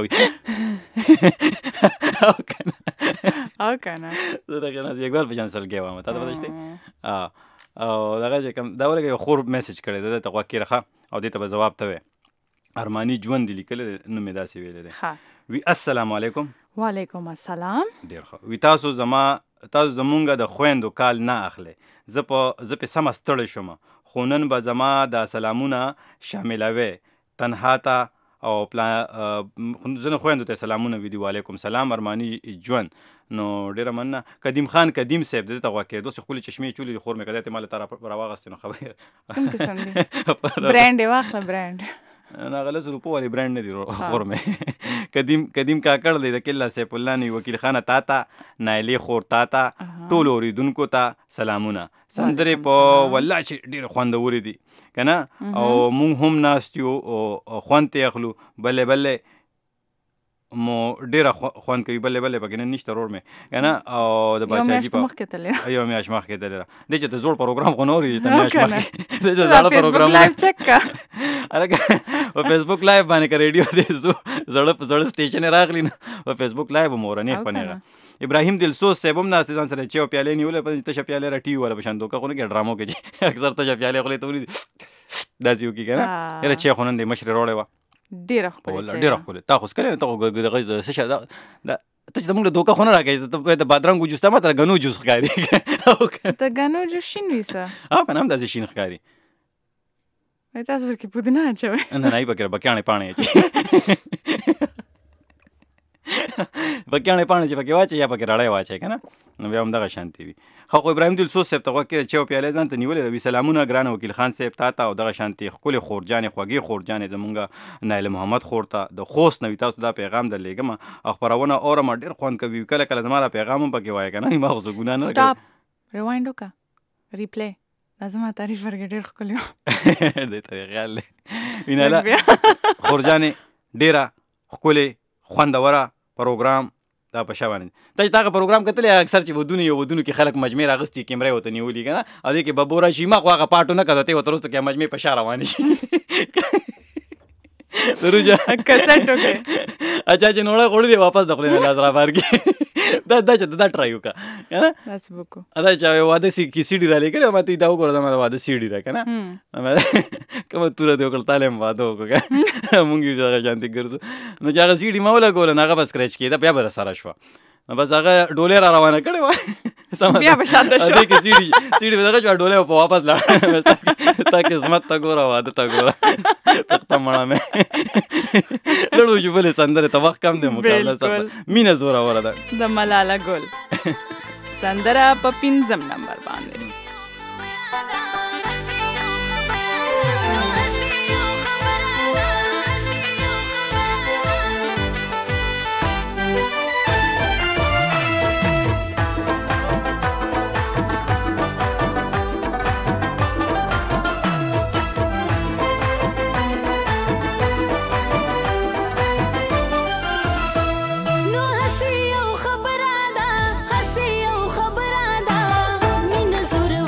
E: وي او کنه
G: او کنه
E: زه دغه نازي اقبال په شان سلګۍ وایم تا ته پته شته او دغه چې کوم دا ولګه یو خور میسج کړی دی ته غوږ کې راښه او دې ته به ځواب ته وایې ارماني ژوند دې لیکلی دی نوم یې داسې ویلی دی وی السلام علیکم
G: وعلیکم السلام
E: ډېر ښه وی تاسو زما تاسو زمونږ د خویندو کال نه اخلئ زه په زه پې سمه ستړی شوم خو نن به زما دا سلامونه شاملوي تنها ته او پلا زه نه خویندو ته سلامونه وي دي وعلیکم سلام ارماني ژوند نو ډېره مننه قدیم خان قدیم صاحب د ته غوږ کېدو چې ښکلې چشمې چولې دي خور مې که دی ماله تا راواغستې نو خبر
G: کوم قسم دی برانډ یې واخله برانډ
E: هغه لس روپو والې برانډ نه دي خور مې قدیم قدیم کاکړ دی د کله سیف الله نی وکیل خانه تا ته نایلې خور تا ته ټولو اورېدونکو ته سلامونه سندرې په والله چې ډېرې خوندورې دي که نه او مونږ هم ناست یو خوند ترې اخلو بلې بلې مو ډېره خوند کوي بلې بلې پکې نن نشته رور مې که نه او د باچاجي په یو میاشت مخکې تللی را دی چې د زوړ پروګرام خو نه اوري چې ته میاشت مخکې دی چې زاړه پروګرام هلکه په فیسبوک لایو باندې که ریډیو دی زړه زړه سټیشن یې راغلي نه په فیسبوک لایو به مو اورنې په نیغه ابراهیم دلسوز صاحب هم ناست ځان سره چای او پیالې نیولې په تشه پیالې را ټي وي والا په شان دوکه خو نه کوي ډرامو کې چې اکثر تشه پیالې خولې ته ولي داسې وکړي که نه یاره چای خو نن دی مشرې روړې وه
G: ډېره ښکلې
E: ډېره ښکلې تا خو څکلی ته خو دغه څه شی ته چې زموږ له دوکه خو نه راکوې ته د بادرنګو جوس ته ماته ګنو جوس ښکاري
G: د ګنو جوس شین وي څه
E: او که نه هم داسې شین ښکاري
G: تاسو ورکې پودینه اچوئ
E: نه نه یې پکې بکیاڼې پاڼې اچوي بکیاڼې پاڼې چې پکې واچوي یا پکې رړی واچوي که نه نو بیا هم دغه شانتې وي خو خو ابراهیم دلسوز صاحب ته غوږ کې چای او پیالې ځان ته نیولې ده وي سلامونه ګرانه وکیل خان صاحب تا ته او دغه شانتې ښکلې خورجانې خوږې خورجانې زمونږ نایل محمد خور ته د خوست نه وي تاسو دا پیغام در لېږم او خپرونه اورم ډېر خوند کوي کله کله زما را پیغام هم پکې وایه که نه ما خو څه ګناه نه
G: سټاپ ریوایند وکړه ریپلی دا زما تعریف ورکړې ډېر ښکلی و
E: دې ته یې خیال دی ویناله خورجانې ډېره ښکلې خوندوره پروګرام دا په شا باندې ته چې تا هغه پروګرام کتلی اکثر چې ودونو یو ودونو کې خلک مجمع راغستي کیمرې ورته نیولي که نه او دې کې ببو راشي ما خو هغه پاټو نه کړه ته ورته وروسته کې مجمع په شا روانې شي دروجه
G: کسټ وکړې
E: اچھا چې نوړه خوړې دی واپس د خولې نه لاس رابار کړي دا دا چې دا ټرای وکړه که نه
G: داسې به وکړو
E: دا چې واده سي کې سي ډي رالیږلې ما ته دا وګوره زما د واده سي ډي ده که نه کومه توره دې وکړل تا هم واده وکړو که مونږ یې دغه شانتې ګرځو نو چې هغه سي ډي ما ولګوله نو هغه به سکریچ کېده بیا به راسره شوه نو بس هغه ډولۍ را روانه کړې وه
G: بیا به شاته شوه
E: دې کې سي ډي سي ډي به دغه شوه ډولۍ به په واپس لاړه تا قسمت ته ګوره واده ته ګوره تخته مړه مې لړو شو بلې سندرې ته وخت کم دی مقابله سره مینه زوروره ده
G: د ملاله ګل سندره په پنځم نمبر باندې
M: خبره ده هسې یو خبره ده مینه زوره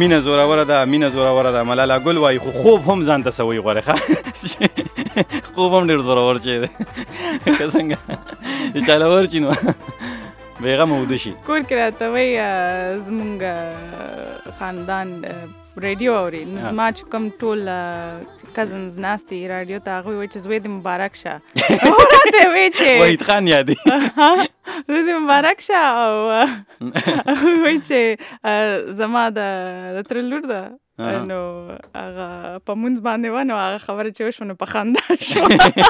E: مینه زوروره ده مینه زوروره ده ملاله ګل وایي خو خوب هم ځان ته سوی غواړي ښه خوب هم ډېر زورور شی دی که څنګه چې چاله ورشي نو بېغمه اوده شي.
G: کور کې راته وایي زمونږ خاندان ریډیو اوري نو زما چې کوم ټول کزنز ناست دي راډیو ته هغوی وایي چې زوی دې مبارک شه راته وایي چې
E: وحید خان یادي
G: زوی دې مبارک شه او هغوی وایي چې زما د تره لور ده نو هغه په مونځ باندې وه نو هغه خبره چې وشوه نو په خندا شو.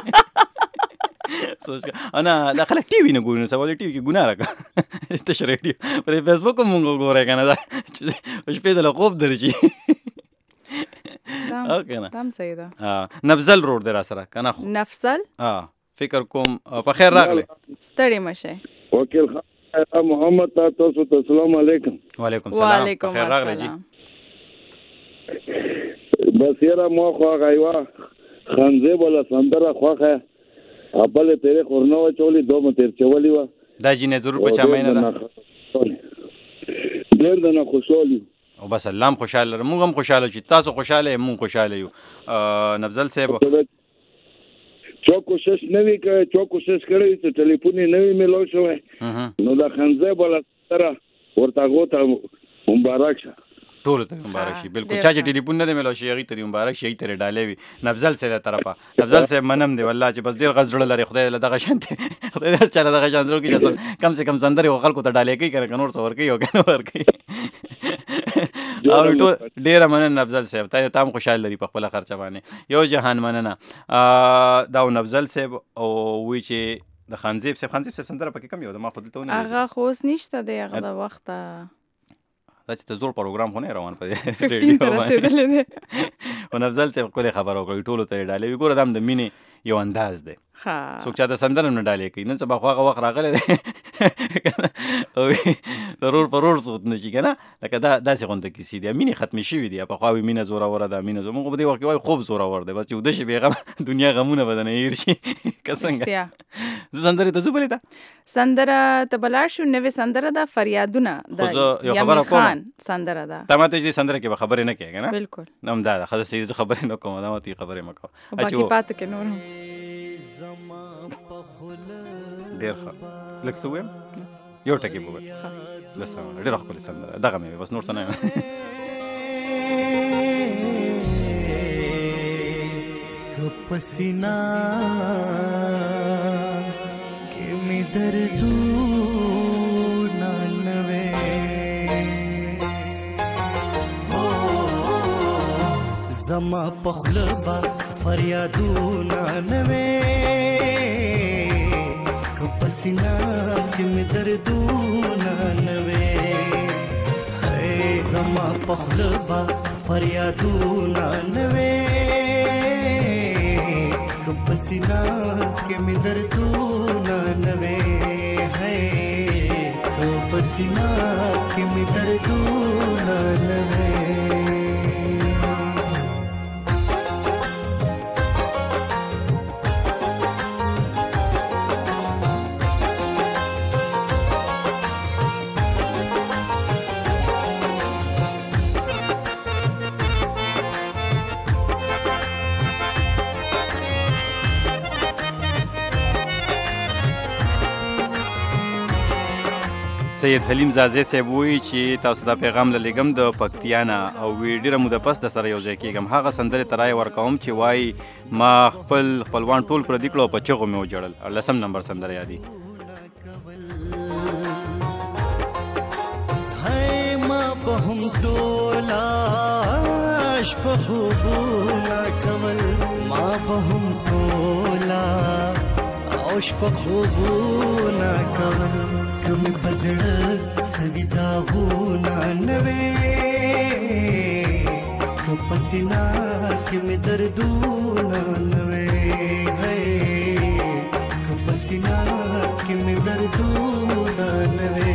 E: سوچ انا دا خلک ټي وي نه ګوري نو سوال ټي وي کې ګناه راکړه تش ریډیو پر فیسبوک هم مونږ ګورای کنه دا شپې د خوب درشي اوکې نه
G: تام صحیح ده.
E: نفضل روډ دی را سره کنه
G: نفضل
E: ها فکر کوم په خیر راغلی
G: ستړي مشه
K: وکیل خان محمد تاسو ته السلام علیکم.
E: وعلیکم السلام.
G: وعلیکم السلام.
K: بس یاره مو خو غایوا خنځه ولا سندره خوخه خپل تیرې خورنه و چولې دوه متر چولې و
E: دا جینې ضرور په چا مینه ده
K: ډېر د نه خوشالي
E: او بس الله هم خوشاله موږ هم خوشاله چې تاسو خوشاله موږ خوشاله یو. نفضل صاحب
K: چا کوشش نوی کړی چا کوشش کړی چې ټلیفون یې نوی میلو شوی نو دا خنځه بله سره ورته هغو ته مبارک شه
E: ټولو ته مبارک شي. بالکل چا چې ټلیفون نه دی میلو شي هغې ته دې مبارک شي هغې ته دې ډالۍ وي. نفضل صاحب له طرفه نفضل صاحب منم دی والله چې بس ډېر غږ زړه لري خدای له دغه شان خدای هر چا له دغه شان زړه کړي چې کم سے کم سندرې خو خلکو ته ډالۍ کوي که نه که نور څه ورکوي او که نه ورکوي. او ټول ډېره مننه نفضل صاحب تا ته هم خوشحال لري په خپله خرچه باندې یو جهان مننه. دا نفضل صاحب او وی چې د خانزیب صاحب خانزیب صاحب سندره پکې کم یو ده ما خو دلته ونه
G: هغه خو اوس نشته دی هغه د وخته
E: دا چې ته زوړ پروګرام خو نه روان په
G: ففټین ته رسېدلی دی.
E: خو نفضل صاحب ښکلې خبره وکړې ټولو ته یې ډالۍ وي. ګوره دا هم د مینې یو انداز دی څوک چا د سندره نه ډالۍ کوي نن سبا خو هغه وخت راغلی دی ضرور په رور سوت نه شي که نه لکه دا داسې غونته کیسې دي مینې ختمې شوي دي پخوا وي مینه زوروره ده مینه زور موږ په دې وخت کې وایو خوب زورور دی بس چې وده شي بېغمه دنیا غمونه به دنه هېر شي که څنګه زه سندرې ته ځو بلې ته
G: سندره ته به لاړ شو نوې سندره ده فریادونه د یمین خان سندره ده تا
E: ماته دې سندره کې به خبرې نه کوې که نه
G: بلکل
E: همدا ده ښه زه خبرې نه کوم دا ماته یې خبرې مه کوه
G: باقي پاتې کې نور هم
E: ډېر ښه لږ څه ووایم یو ټکي به ووایم لږ څه ډېره ښکلې سندره دغه مې بس نور څه نه
L: که پسینا کې مې دردونه نه وې زما په خوله به فریادونه نه وې پسینا کې مې دردونه نه وې زما په خوله به فریادونه نه وې پسینا کې مې دردونه نه وې پسینا کې مې دردونه نه وې
E: سید حلیم زازی صاحب وایي چې تاسو دا پیغام للیږم د پکتیا نه او وی ډېره موده پس د سره یو ځای کېږم هغه سندرې ته رایه ورکوم چې وایي ما خپل خپلوان ټول پردي کړو په چغو مې وجړل لسم نمبر سندره یادي
L: ما به هم ټوله شپه خوبونه کول ما به هم ټوله او شپه خوبونه کول کمی پزړه سوي داغونه نه وې که پسینا کې مې دردونه نه وې که پسینا کې مې دردونه نه وې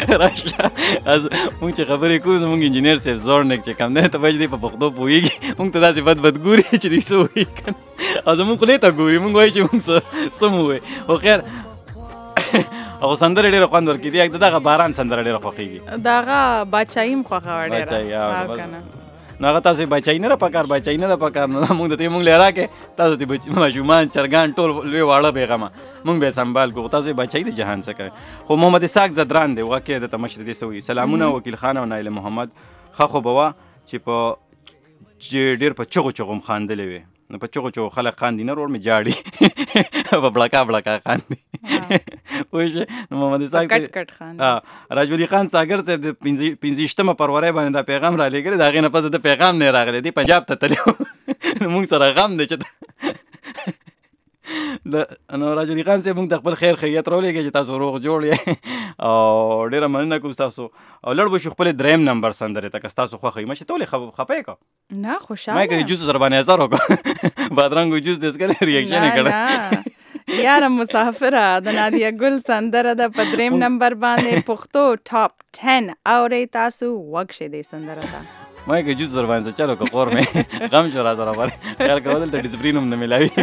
E: راشه از مونږ چې خبرې کوو زمونږ انجینیر صاحب زورنک چې کوم دی ته باید دی په پښتو پوهېږي مونږ ته داسې بد بد ګوري چې دی څه وایي که نه او زمونږ خولې ته ګوري مونږ وایي چې مونږ څه مو وایي خو خیر هغه سندرې ډېره خوند ورکوي دی دغه باران سندره ډېره خوښېږي
G: دغه باچایي م خوښه وه ډېره
E: نو هغه تاسو یې باچایي نه ده پکار باچایي نه ده پکار نو مونږ ته یې مونږ له راکې تاسو ته ماشومان چرګان ټول لوی واړه بېغمه مونږ به یې سنبال کړو تاسو یې باچایي د جهان څه کوئ خو محمد اسحاق زدران دی واقع دته مشر دې څه وایي سلامونه وکیل خان او نایل محمد ښه خو به وه چې په چې ډېر په چغو چغو م خاندلې وې نو په چغو چغو خلک خاندي نه ورور مې جاړي په بړکا بړکا خاندي پوه شوې نو محمد اسحاق راج ولي خان ساګر صاحب د پنځه فروری باندې دا پیغام را لېږلی د هغې نه پس د پیغام نه راغلی دی پنجاب ته تللی نو مونږ سره غم دی چې نو راج علي خان صاحب موږ د خپل خیر خیریت راولېږئ چې تاسو روغ جوړ یې او ډېره مننه کوم ستاسو او لړ به شو خپل دریم نمبر سندرې ته که ستاسو خوښه وي مشې ته ولې خفه یې کړه
G: نه خوشحاله
E: ما یې که جوس در باندې اثر وکړه بادرنګو جوس دې څکلی ریاکشن یې کړی
G: یاره مسافره د نادیه ګل سندره ده په دریم نمبر باندې پښتو ټاپ ټن اورئ تاسو وکښې دې سندره ته
E: ما یې که جوس در باندې چلو که خور مې غم شو را سره باندې خیال کوه دلته ډسپلین هم نه میلاوي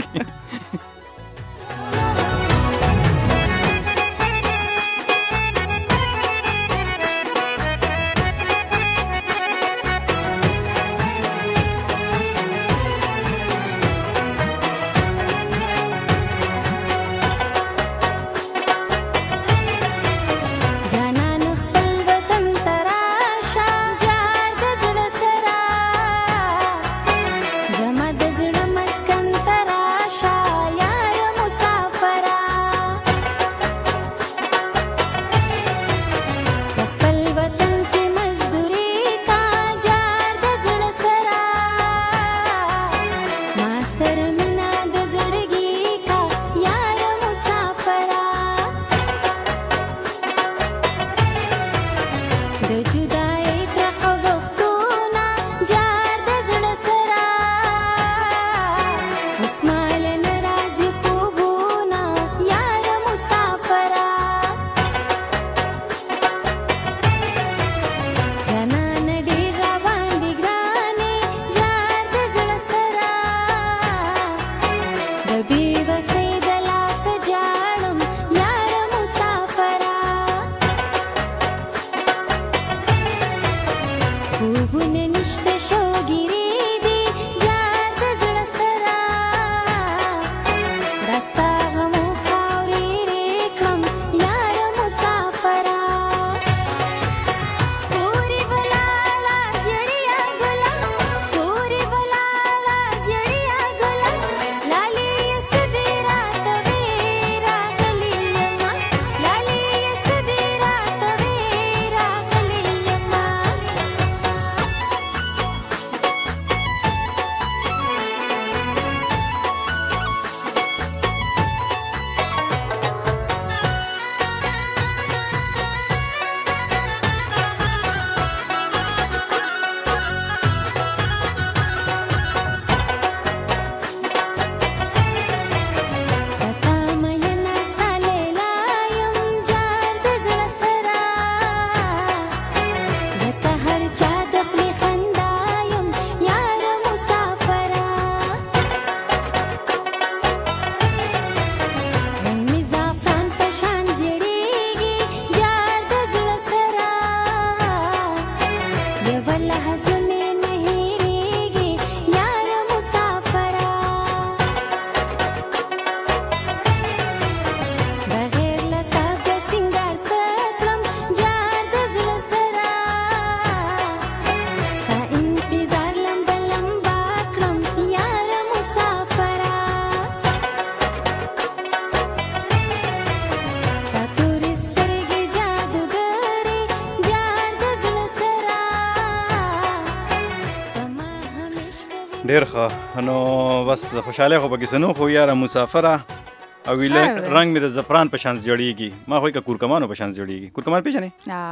E: ډېر ښه نو بس د خوشحالۍ خو پکې څه نه خو یاره مسافره او ویله رنګ مې د زعفران په شانس جوړېږي ما خو یې که کورکمانو په شانس جوړېږي کورکمان پېژنې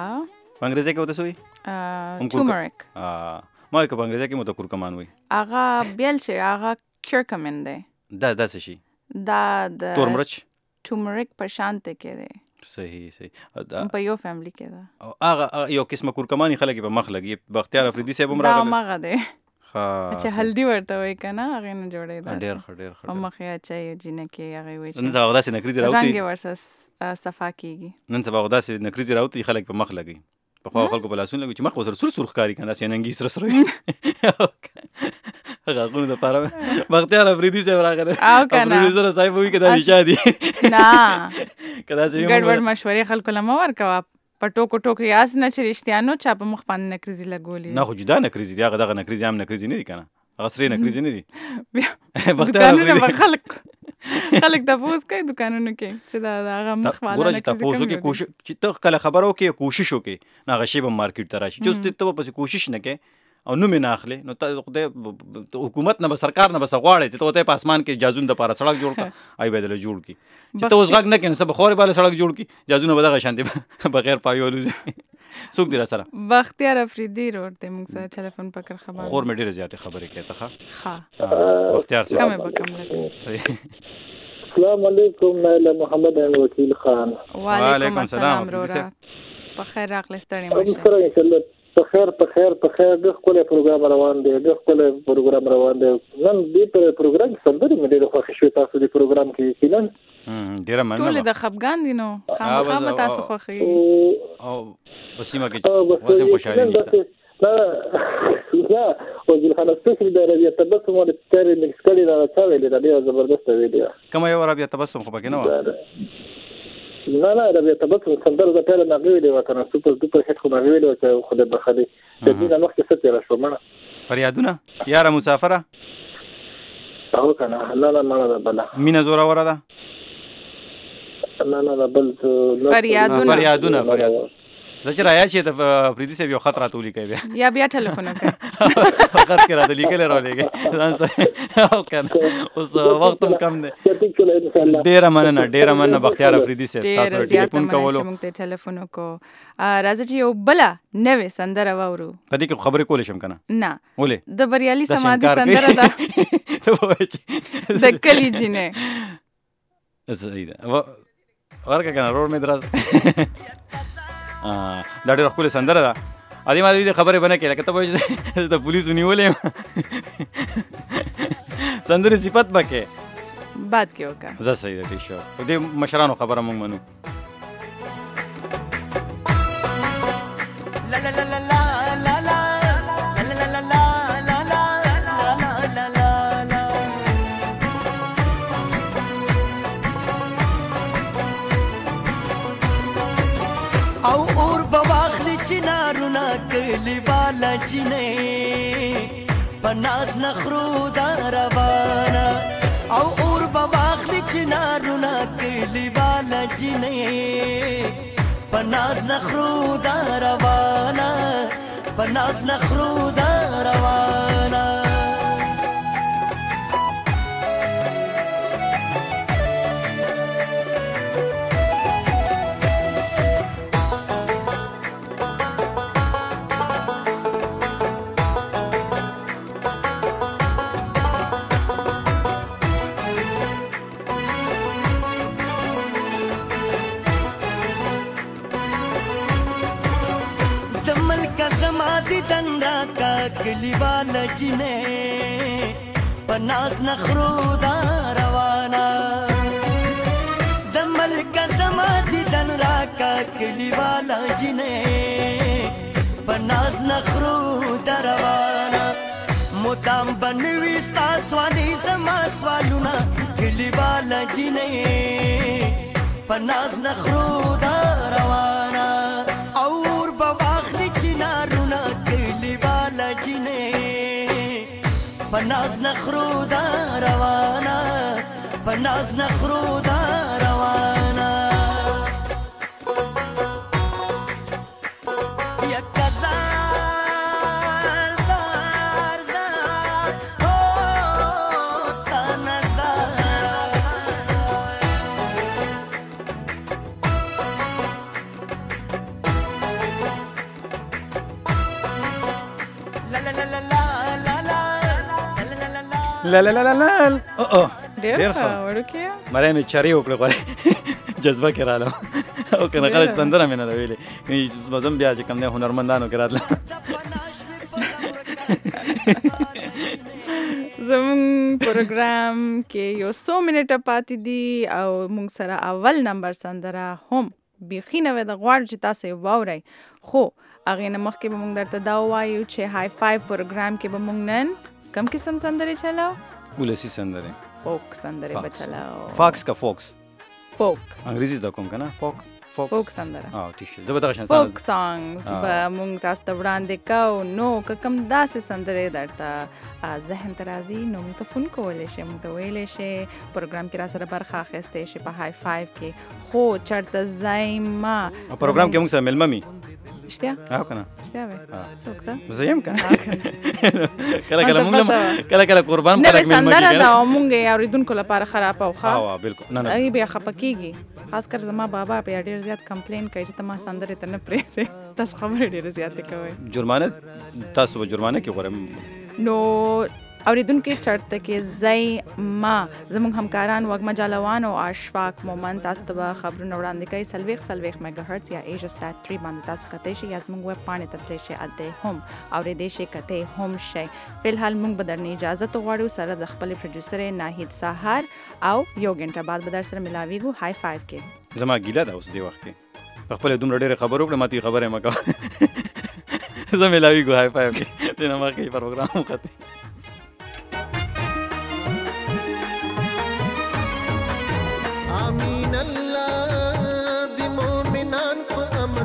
E: په انګریزي کې ورته څه وایي
G: ټومرک
E: ما وایي که په انګریزي کې مو ته کورکمان وایي
G: هغه بیل شي هغه کورکمن دی
E: دا دا څه شي
G: دا د
E: تور مرچ
G: ټومرک په شانته کې دی
F: صحیح صحیح
G: په یو فیملی کې ده
F: هغه یو قسمه کورکمانی خلک په مخ لګي بختیار افریدي صاحب هم راغلی
G: دا مغه دی چې هلدی ورته وای کنه هغه نه جوړې ده
F: ډېر ښه ډېر ښه
G: مخ یې اچي جنې کې هغه وای
F: نن سبا داسې نکریزي راوتی
G: رنګ ورسره صفا کیږي
F: نن سبا داسې نکریزي راوتی خلک په مخ لګي په خو خلکو په لاسونه لګي چې مخ وسره سر سرخ کاری کنه چې ننګي سر سره هغه غوڼه د پاره بختیار افریدي صاحب راغله
G: او کنه
F: پروډوسر صاحب وی کدا نشادي
G: نه
F: کدا چې
G: ګډوډ مشورې خلکو لمه ورکوا پټو کوټو کې یاس نه چې رښتیانو چا په مخ باندې نکریزي لګولې
F: نه خو جدا نکریزي دی هغه دغه نکریزي هم نکریزي نه دی کنه هغه سری نکریزي نه دی
G: بختیار افریدي خلک خلک تاسو کوي دکانونو کې چې دا هغه مخ والا
F: ګورې تاسو کې کوشش چې ته کله خبرو کې کوشش وکې نه غشي به مارکیټ ته راشي چې ته په کوشش نه کې او نو مې نه اخلي نو ته حکومت نه به سرکار نه به سغواړي ته ته په اسمان کې جازون د پاره سړک جوړ کا آی بدل جوړ کی چې ته اوس غږ نه کین سب خوري بالا سړک جوړ کی جازونه به دغه شانتي بغیر پایولو څوک دی را سره
G: بختیار افریدي روړ ته موږ سره ټلیفون پکړ خبر
F: خور مې ډیره زیاته خبرې کوي ته
G: ها
F: بختیار سره
G: کومه به کم لګي
F: صحیح
M: السلام علیکم نایله محمد وکیل خان
G: وعلیکم السلام رورا په خیر راغلی ستړي ماشه
M: په خیر په خیر په خیر د خپل پروګرام روان دی د خپل پروګرام روان دی نن دې په پروګرام سندري مې ډېر خوښ شو تاسو دې پروګرام کې کینن
F: ډېر مننه
G: ټول د خپګان دي نو خامخا تاسو خوښي
F: او بسیمه کې واسم خوشاله نشته
M: لا لا وزیر خان سپیشل د ربیع تبسم ول تر مکس کړي دا څه ویل دا ډېر زبردست ویډیو
F: کوم یو ربیع تبسم خو پکې نه و
M: نه نه ربیع تبسم سندره د پیل نه ویډیو وکړه سپر دوپر هټ خو نه ویډیو چې خو د بخلي د دې نه وخت څه تیر شو مړه
F: فریادونه یاره مسافره
M: او کنه نه نه نه بلا
F: مینا زوره وره ده
M: نه نه بل
G: فریادونه
F: فریادونه فریادونه زه چې رایا چې د افریدي صاحب یو خط راته ولیکي بیا
G: یا بیا ټلیفون وکړه
F: فقط کې راته لیکل راولېږي ځان سره او کنه اوس وخت هم کم دی ډېره مننه ډېره مننه بختیار افریدي صاحب تاسو ټلیفون کولو
G: موږ ته ټلیفون وکړو راځي چې یو بله نوې سندره واورو
F: په دې کې خبرې کولې شم کنه
G: نه
F: ولې
G: د بریالي سمادي سندره ده د کلی جینې
F: صحیح ده ورکه کنه روډ مې دراز دا ډېره ښکلې سندره ده ادې ما دې خبرې بنه کې لکه ته وایې د پولیسو نیولې یم سندرې صفت به کې
G: باد کې وکړه
F: زه صحیح ده ټیک شو دې مشرانو خبره موږ منو
L: چنارونه کلی بالا چینه پناز نخرو دا روانه او اور بواخلی چنارونه کلی بالا چینه پناز نخرو دا روانه پناز نخرو دا روانه کلی والا جنې پناز نخرو دا روانه د ملک زما دیدن راکا کلی والا جنې پناز نخرو دا روانه مدام بنوي ستا سوالي زما سوالونه کلی والا جنې پناز نخرو دا روانه اور بواخلی چنارونه پناز نخرو دا روانه پناز نخرو دا روانه یک زار زار زار او تا نزار لا لا لا لا
F: لا لا لا لا لا او
G: ډېر ښه وړوکی
F: مریم چاري وکړه غواړي جذبه کې رااله او کنه خلک سندره مې نه ده ویلې زم بیا چې کوم دی هنرمندانو کې راتله
G: زمونږ پروګرام کې یو څو منټه پاتې دي او موږ سره اول نمبر سندره هم بیخي نوې ده، غواړو چې تاسو یې واورئ. خو هغې نه مخکې به موږ درته دا ووایو چې های فایو پروګرام کې به موږ نن کم قسم سندرې چلو؟
F: ولسي سندرې،
G: فوک سندرې به چلو.
F: فاکس کا فوکس؟
G: فوک
F: انګریزي زده کوم که نه؟ فوک
G: فوک سندره
F: او ټیک شو. زه به دغه شان
G: فوک سانګز به موږ تاسو ته وړاندې کوو. نو که کوم داسې سندرې درته ذهن ته راځي نو موږ ته فون کولی شئ، موږ ته ویلی شئ، پروګرام کې را سره برخه اخیستی شئ په های فایو کې. خو چېرته ځئ ما
F: پروګرام کې موږ سره میلمه مي
G: اشتیا
F: او کنه
G: اشتیا وې څوک ته
F: زه یم کنه کله کله موږ کله کله قربان
G: کله سندره دا موږ یې اوریدونکو لپاره خراب او ښه
F: ها بالکل نه نه
G: ای بیا خپه کیږي. خاص کر زما بابا په ډیر زیات کمپلین کوي چې ته ما سندره ته نه پرېږدې، تاسو خبرې ډیره زیاتې کوئ.
F: جرمانه تاسو به جرمانه کې غواړم
G: نو اوریدونکو چرته کې ځای ما زموږ همکاران وګما جالوان او اشفاق مومن تاسو ته خبرونه وړاندې کوي. سلويخ سلويخ میگا هرتز یا ایجا سات تری باندې تاسو کته شي یا زموږ ویب پاڼې ته تللی شئ، هلته هم اورېدی شئ، کته هم شئ. فلحال موږ به درنه اجازه غواړو سره د خپل پروډوسر ناهید سهار او یو غنټه بعد به در سره ملاویږو های فایو کې.
F: زما ګیله ده اوس دی وخت کې په خپل دومره ډېرې خبرې وکړه ماته خبره مه کوه. زه ملاویږو های فایو کې دې نه مخکې پروګرام وکړئ.
L: آمین الله دی مومنان په امن،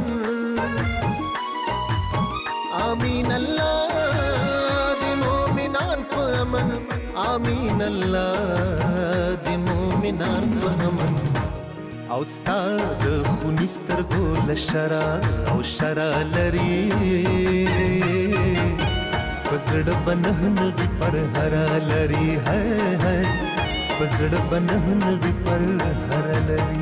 L: آمین الله دی مومنان په امن، آمین الله دی مومنان په امن. او ستا د خوني سترګو له شرا او شرا لري په زړه به نه نوي پر هره لري، هی هی په زړه به نه نوي پر هره لري.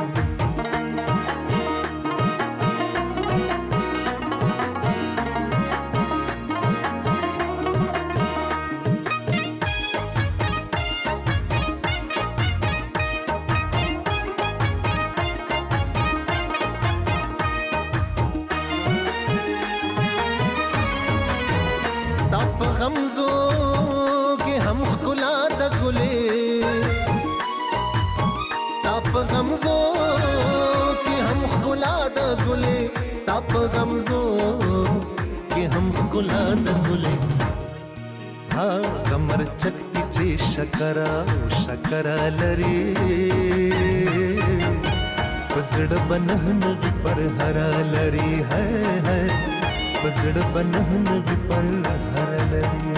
L: شکرا شکرا لري پسړ بنهن وی پر هرا لري، ہے ہے پسړ بنهن وی پر هرا لري.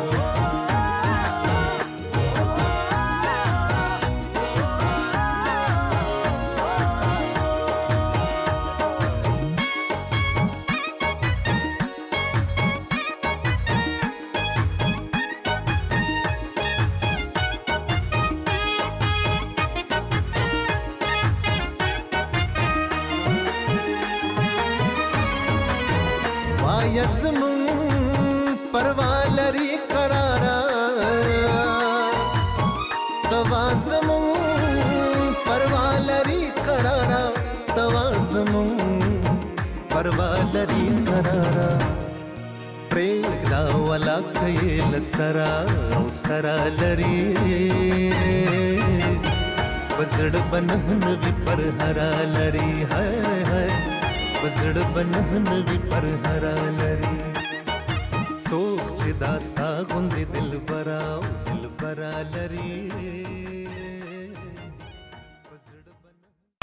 L: پروالری قرارا پریدا ولا کيل سرا او سرا لري بزړ بنهن وی پر هرا لري، ہے ہے بزړ بنهن وی پر هرا لري. سوچ داستا غوند دل برا دل برا لري.